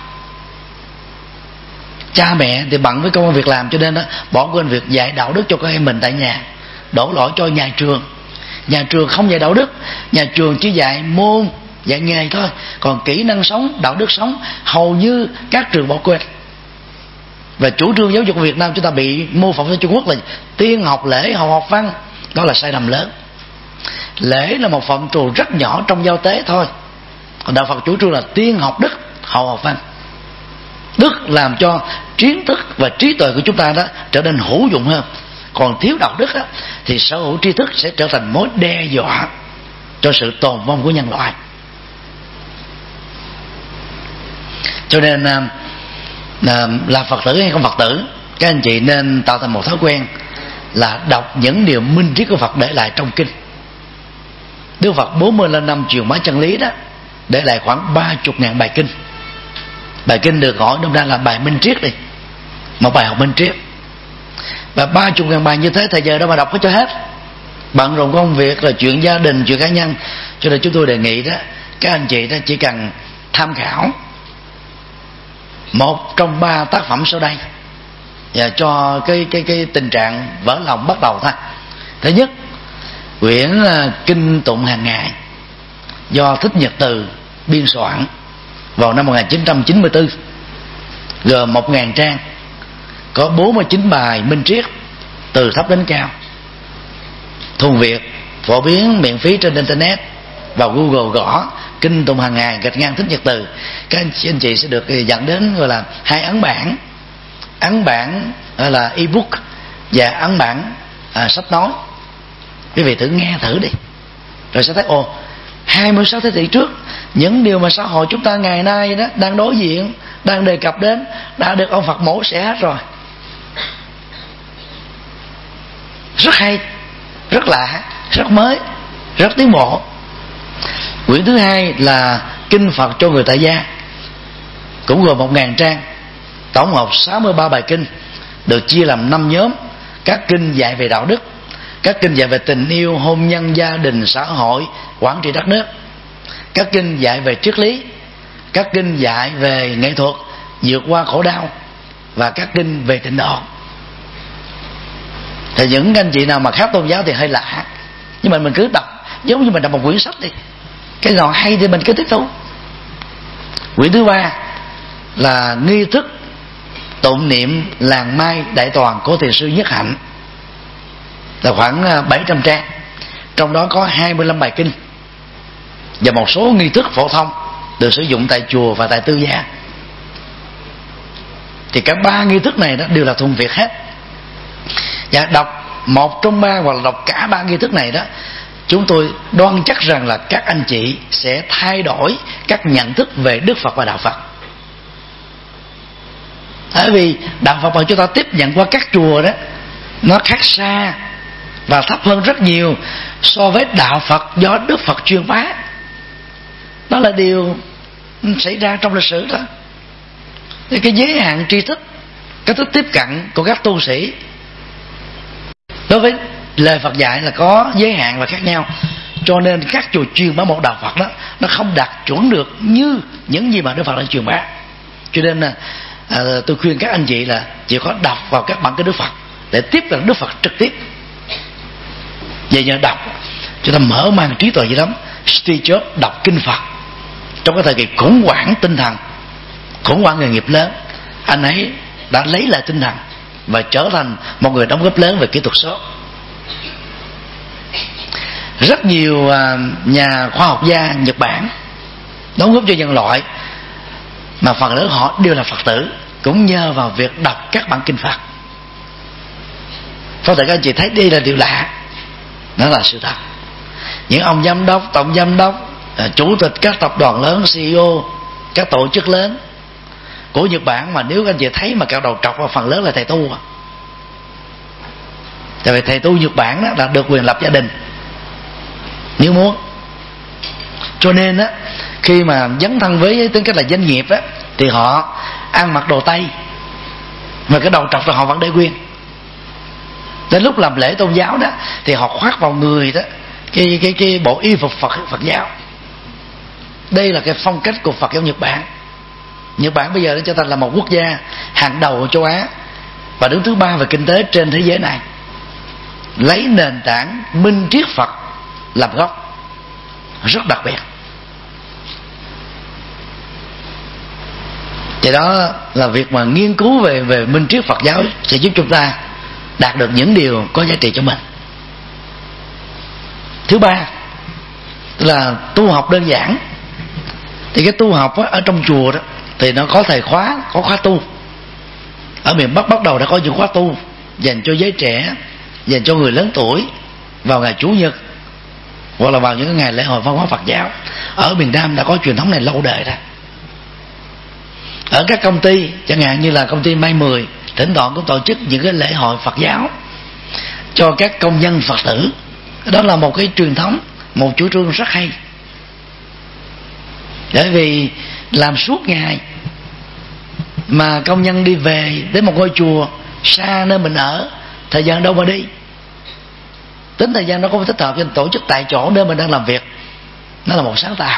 Cha mẹ thì bận với công an việc làm, cho nên đó, bỏ quên việc dạy đạo đức cho các em mình tại nhà, đổ lỗi cho nhà trường. Nhà trường không dạy đạo đức, nhà trường chỉ dạy môn, dạy nghề thôi, còn kỹ năng sống, đạo đức sống hầu như các trường bỏ quên. Và chủ trương giáo dục của Việt Nam chúng ta bị mô phỏng ở Trung Quốc là tiên học lễ, hậu học văn. Đó là sai lầm lớn. Lễ là một phạm trù rất nhỏ trong giao tế thôi, còn đạo Phật chủ trương là tiên học đức, hậu học văn. Đức làm cho kiến thức và trí tuệ của chúng ta đó trở nên hữu dụng hơn. Còn thiếu đạo đức đó, thì sở hữu tri thức sẽ trở thành mối đe dọa cho sự tồn vong của nhân loại. Cho nên là Phật tử hay không Phật tử, các anh chị nên tạo thành một thói quen là đọc những điều minh triết của Phật để lại trong kinh. Đức Phật bốn mươi lăm năm truyền bá chân lý đó, để lại khoảng ba mươi ngàn bài kinh. Bài kinh được gọi đúng ra là bài minh triết đi, một bài học minh triết. Và ba mươi ngàn bài như thế thời giờ đâu mà đọc có cho hết, bận rộn công việc, là chuyện gia đình, chuyện cá nhân. Cho nên chúng tôi đề nghị đó, các anh chị đó chỉ cần tham khảo một trong ba tác phẩm sau đây và cho cái cái cái tình trạng vỡ lòng bắt đầu thôi. Thứ nhất, quyển Kinh Tụng Hàng Ngày do Thích Nhật Từ biên soạn vào năm một nghìn chín trăm chín mươi tư, gồm một ngàn trang, có bốn mươi chín bài minh triết từ thấp đến cao. Thuần Việt phổ biến miễn phí trên internet, vào Google gõ Kinh Tụng Hàng Ngày gạch ngang Thích Nhật Từ, các anh chị, anh chị sẽ được dẫn đến gọi là hai ấn bản, ấn bản gọi là ebook và ấn bản à, sách nói. Quý vị thử nghe thử đi, rồi sẽ thấy ồ, hai mươi sáu thế kỷ trước những điều mà xã hội chúng ta ngày nay đó đang đối diện, đang đề cập đến đã được ông Phật mổ xẻ hết rồi. Rất hay, rất lạ, rất mới, rất tiến bộ. Quyển thứ hai là Kinh Phật cho người tại gia, cũng gồm một ngàn trang, tổng hợp sáu mươi ba bài kinh, được chia làm năm nhóm. Các kinh dạy về đạo đức, các kinh dạy về tình yêu, hôn nhân, gia đình, xã hội, quản trị đất nước, các kinh dạy về triết lý, các kinh dạy về nghệ thuật, vượt qua khổ đau, và các kinh về tịnh độ. Thì những anh chị nào mà khác tôn giáo thì hơi lạ, nhưng mà mình cứ đọc giống như mình đọc một quyển sách đi, cái nào hay thì mình cứ tiếp thu. Quyển thứ ba là nghi thức tụng niệm làng mai đại toàn của thiền sư Nhất Hạnh, là khoảng bảy trăm trang, trong đó có hai mươi lăm bài kinh và một số nghi thức phổ thông được sử dụng tại chùa và tại tư gia. Thì cả ba nghi thức này đó đều là thuần Việt hết. Và đọc một trong ba hoặc là đọc cả ba nghi thức này đó, chúng tôi đoan chắc rằng là các anh chị sẽ thay đổi các nhận thức về Đức Phật và đạo Phật. Bởi vì đạo Phật mà chúng ta tiếp nhận qua các chùa đó nó khác xa và thấp hơn rất nhiều so với đạo Phật do Đức Phật truyền bá. Đó là điều xảy ra trong lịch sử đó. Thì cái giới hạn tri thức, cách thức tiếp cận của các tu sĩ đối với lời Phật dạy là có giới hạn và khác nhau, cho nên các chùa truyền bá một đạo Phật đó nó không đạt chuẩn được như những gì mà Đức Phật đã truyền bá. Cho nên là à, tôi khuyên các anh chị là chỉ có đọc vào các bản kinh Đức Phật để tiếp cận Đức Phật trực tiếp. Về nhờ đọc chúng ta mở mang trí tuệ dữ lắm. Steve Jobs đọc kinh Phật trong cái thời kỳ khủng hoảng tinh thần, khủng hoảng nghề nghiệp lớn, anh ấy đã lấy lại tinh thần và trở thành một người đóng góp lớn về kỹ thuật số. Rất nhiều nhà khoa học gia Nhật Bản đóng góp cho nhân loại, mà phần lớn họ đều là Phật tử, cũng nhờ vào việc đọc các bản kinh Phật. Có thể các anh chị thấy đây là điều lạ, đó là sự thật. Những ông giám đốc, tổng giám đốc, chủ tịch các tập đoàn lớn, xê e ô, các tổ chức lớn của Nhật Bản mà nếu các anh chị thấy mà cạo đầu trọc là phần lớn là thầy tu. Tại vì thầy tu Nhật Bản đó là được quyền lập gia đình nếu muốn. Cho nên á, khi mà dấn thân với tính cách là doanh nghiệp á, thì họ ăn mặc đồ Tây mà cái đầu trọc là họ vẫn để nguyên. Đến lúc làm lễ tôn giáo đó thì họ khoác vào người đó cái cái cái bộ y phục Phật Phật giáo. Đây là cái phong cách của Phật giáo Nhật Bản. Nhật Bản bây giờ nó trở thành là một quốc gia hàng đầu ở châu Á và đứng thứ ba về kinh tế trên thế giới này, lấy nền tảng minh triết Phật làm gốc, rất đặc biệt. Thì đó là việc mà nghiên cứu về về minh triết Phật giáo sẽ giúp chúng ta đạt được những điều có giá trị cho mình. Thứ ba là tu học đơn giản. Thì cái tu học á, ở trong chùa đó thì nó có thầy khóa, có khóa tu. Ở miền Bắc bắt đầu đã có những khóa tu dành cho giới trẻ, dành cho người lớn tuổi vào ngày Chủ nhật hoặc là vào những ngày lễ hội văn hóa Phật giáo. Ở miền Nam đã có truyền thống này lâu đời rồi. Ở các công ty chẳng hạn như là công ty May mười, thỉnh thoảng cũng tổ chức những cái lễ hội Phật giáo cho các công nhân Phật tử. Đó là một cái truyền thống, một chủ trương rất hay. Bởi vì làm suốt ngày mà công nhân đi về đến một ngôi chùa xa nơi mình ở, thời gian đâu mà đi, tính thời gian nó không thích hợp, cho nên tổ chức tại chỗ nơi mình đang làm việc. Nó là một sáng tạo,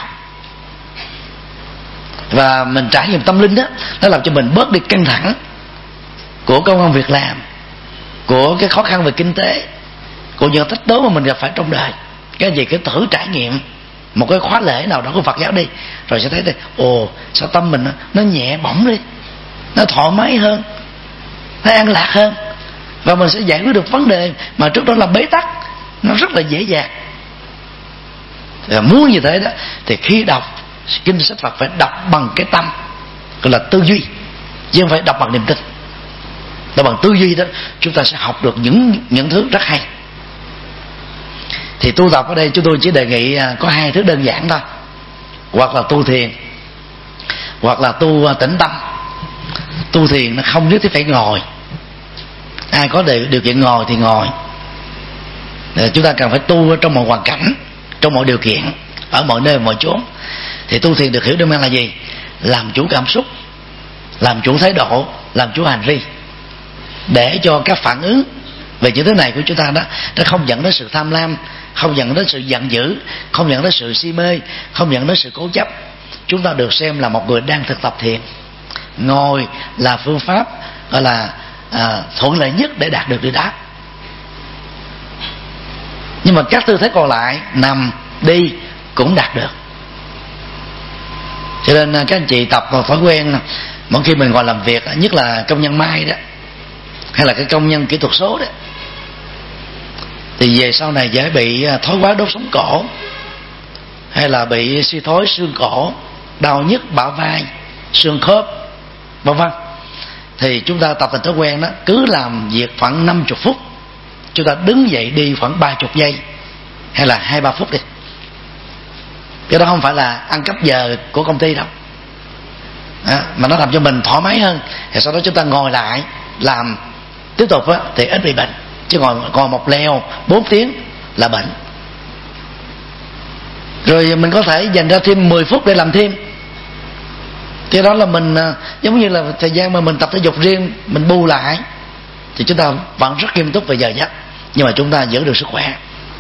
và mình trải nghiệm tâm linh đó, nó làm cho mình bớt đi căng thẳng của công ăn việc làm, của cái khó khăn về kinh tế, của những thách đố mà mình gặp phải trong đời. Cái gì cứ thử trải nghiệm một cái khóa lễ nào đó của Phật giáo đi, rồi sẽ thấy đây, ồ sao tâm mình nó, nó nhẹ bỏng đi, nó thoải mái hơn, nó an lạc hơn, và mình sẽ giải quyết được vấn đề mà trước đó là bế tắc, nó rất là dễ dàng. Và muốn như thế đó thì khi đọc kinh sách Phật phải đọc bằng cái tâm, gọi là tư duy, chứ không phải đọc bằng niềm tin. Đọc bằng tư duy đó chúng ta sẽ học được những những thứ rất hay. Thì tu tập ở đây chúng tôi chỉ đề nghị có hai thứ đơn giản thôi, hoặc là tu thiền, hoặc là tu tĩnh tâm. Tu thiền nó không nhất thiết phải ngồi, ai có điều kiện ngồi thì ngồi. Chúng ta cần phải tu trong mọi hoàn cảnh, trong mọi điều kiện, ở mọi nơi mọi chốn. Thì tu thiền được hiểu đơn giản là gì? Làm chủ cảm xúc, làm chủ thái độ, làm chủ hành vi, để cho các phản ứng về những thứ này của chúng ta đó nó không dẫn đến sự tham lam, không dẫn đến sự giận dữ, không dẫn đến sự si mê, không dẫn đến sự cố chấp. Chúng ta được xem là một người đang thực tập thiền. Ngồi là phương pháp gọi là à, thuận lợi nhất để đạt được điều đó. Nhưng mà các tư thế còn lại, nằm, đi cũng đạt được. Cho nên các anh chị tập vào thói quen, mỗi khi mình ngồi làm việc, nhất là công nhân may đó, hay là cái công nhân kỹ thuật số đó, thì về sau này dễ bị thói quá đốt sống cổ, hay là bị suy thoái xương cổ, đau nhức bả vai, xương khớp, vân vân. Thì chúng ta tập thành thói quen đó, cứ làm việc khoảng năm mươi phút, chúng ta đứng dậy đi khoảng ba mươi giây, hay là hai ba phút đi. Cái đó không phải là ăn cắp giờ của công ty đâu, à, mà nó làm cho mình thoải mái hơn. Thì sau đó chúng ta ngồi lại làm tiếp tục á, thì ít bị bệnh. chứ ngồi ngồi một leo bốn tiếng là bệnh. Rồi mình có thể dành ra thêm mười phút để làm thêm. Cái đó là mình giống như là thời gian mà mình tập thể dục riêng, mình bù lại thì chúng ta vẫn rất nghiêm túc về giờ giấc, nhưng mà chúng ta giữ được sức khỏe.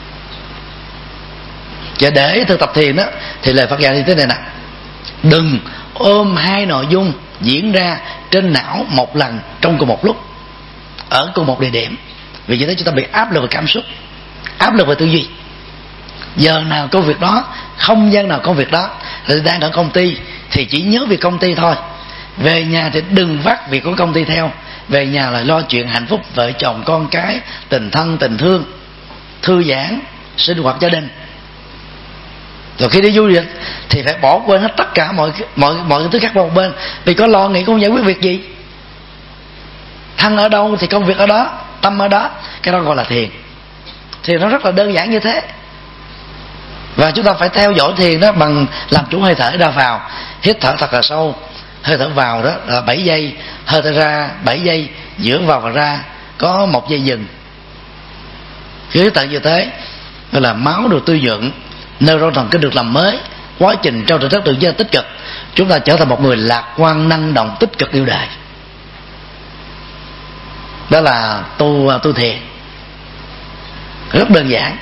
Và để thực tập thiền đó thì lời Phật dạy như thế này nè: đừng ôm hai nội dung diễn ra trên não một lần trong cùng một lúc ở cùng một địa điểm. Vì như thế chúng ta bị áp lực về cảm xúc, áp lực về tư duy. Giờ nào công việc đó, không gian nào công việc đó. Rồi đang ở công ty thì chỉ nhớ việc công ty thôi, về nhà thì đừng vác việc của công ty theo. Về nhà là lo chuyện hạnh phúc vợ chồng con cái, tình thân tình thương, thư giãn, sinh hoạt gia đình. Rồi khi đi du lịch thì phải bỏ quên hết tất cả mọi mọi mọi thứ khác qua một bên, vì có lo nghĩ không giải quyết việc gì. Thân ở đâu thì công việc ở đó, tâm ở đó. Cái đó gọi là thiền. Thiền nó rất là đơn giản như thế. Và chúng ta phải theo dõi thiền đó bằng làm chủ hơi thở ra vào. Hít thở thật là sâu. Hơi thở vào đó là bảy giây, hơi thở ra bảy giây, giữa vào và ra có một giây dừng. Khi hít thở như thế gọi là máu được tươi nhuận, neuron thần kinh được làm mới, quá trình trao đổi chất tự nhiên tích cực, chúng ta trở thành một người lạc quan, năng động, tích cực yêu đời. Đó là tu tu thiền, rất đơn giản.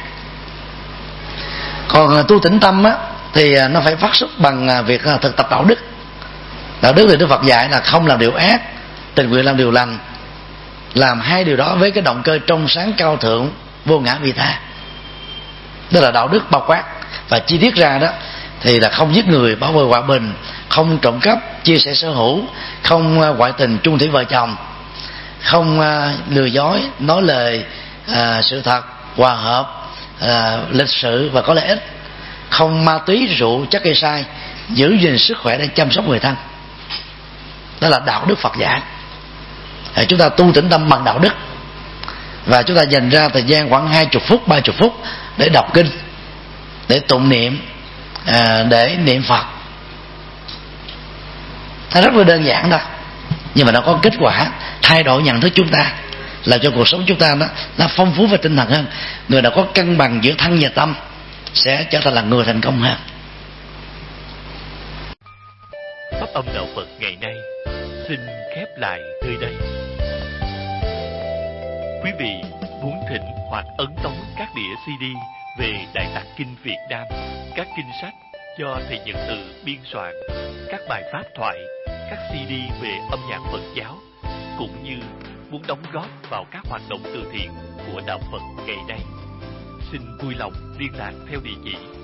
Còn tu tĩnh tâm á thì nó phải phát xuất bằng việc thực tập đạo đức. Đạo đức thì Đức Phật dạy là không làm điều ác, tình nguyện làm điều lành. Làm hai điều đó với cái động cơ trong sáng cao thượng, vô ngã vị tha. Đó là đạo đức bao quát. Và chi tiết ra đó thì là không giết người, bảo vệ hòa bình, không trộm cắp, chia sẻ sở hữu, không ngoại tình, chung thủy vợ chồng, không lừa dối, nói lời à, sự thật, hòa hợp, à, lịch sự và có lợi ích, không ma túy, rượu, chất gây sai, giữ gìn sức khỏe để chăm sóc người thân. Đó là đạo đức Phật dạy. Để chúng ta tu tĩnh tâm bằng đạo đức, và chúng ta dành ra thời gian khoảng hai mươi phút, ba mươi phút để đọc kinh, để tụng niệm, à, để niệm Phật. Nó rất là đơn giản thôi, nhưng mà nó có kết quả thay đổi nhận thức chúng ta, làm cho cuộc sống chúng ta nó, nó phong phú và tinh thần hơn. Người nào có cân bằng giữa thân và tâm sẽ trở thành là người thành công hơn. Pháp âm đạo Phật ngày nay xin khép lại nơi đây. Quý vị muốn thỉnh hoặc ấn tống các đĩa xê đê về Đại Tạng Kinh Việt Nam, các kinh sách do thầy Nhật Từ biên soạn, các bài pháp thoại, các xê đê về âm nhạc Phật giáo, cũng như muốn đóng góp vào các hoạt động từ thiện của đạo Phật ngày nay, xin vui lòng liên lạc theo địa chỉ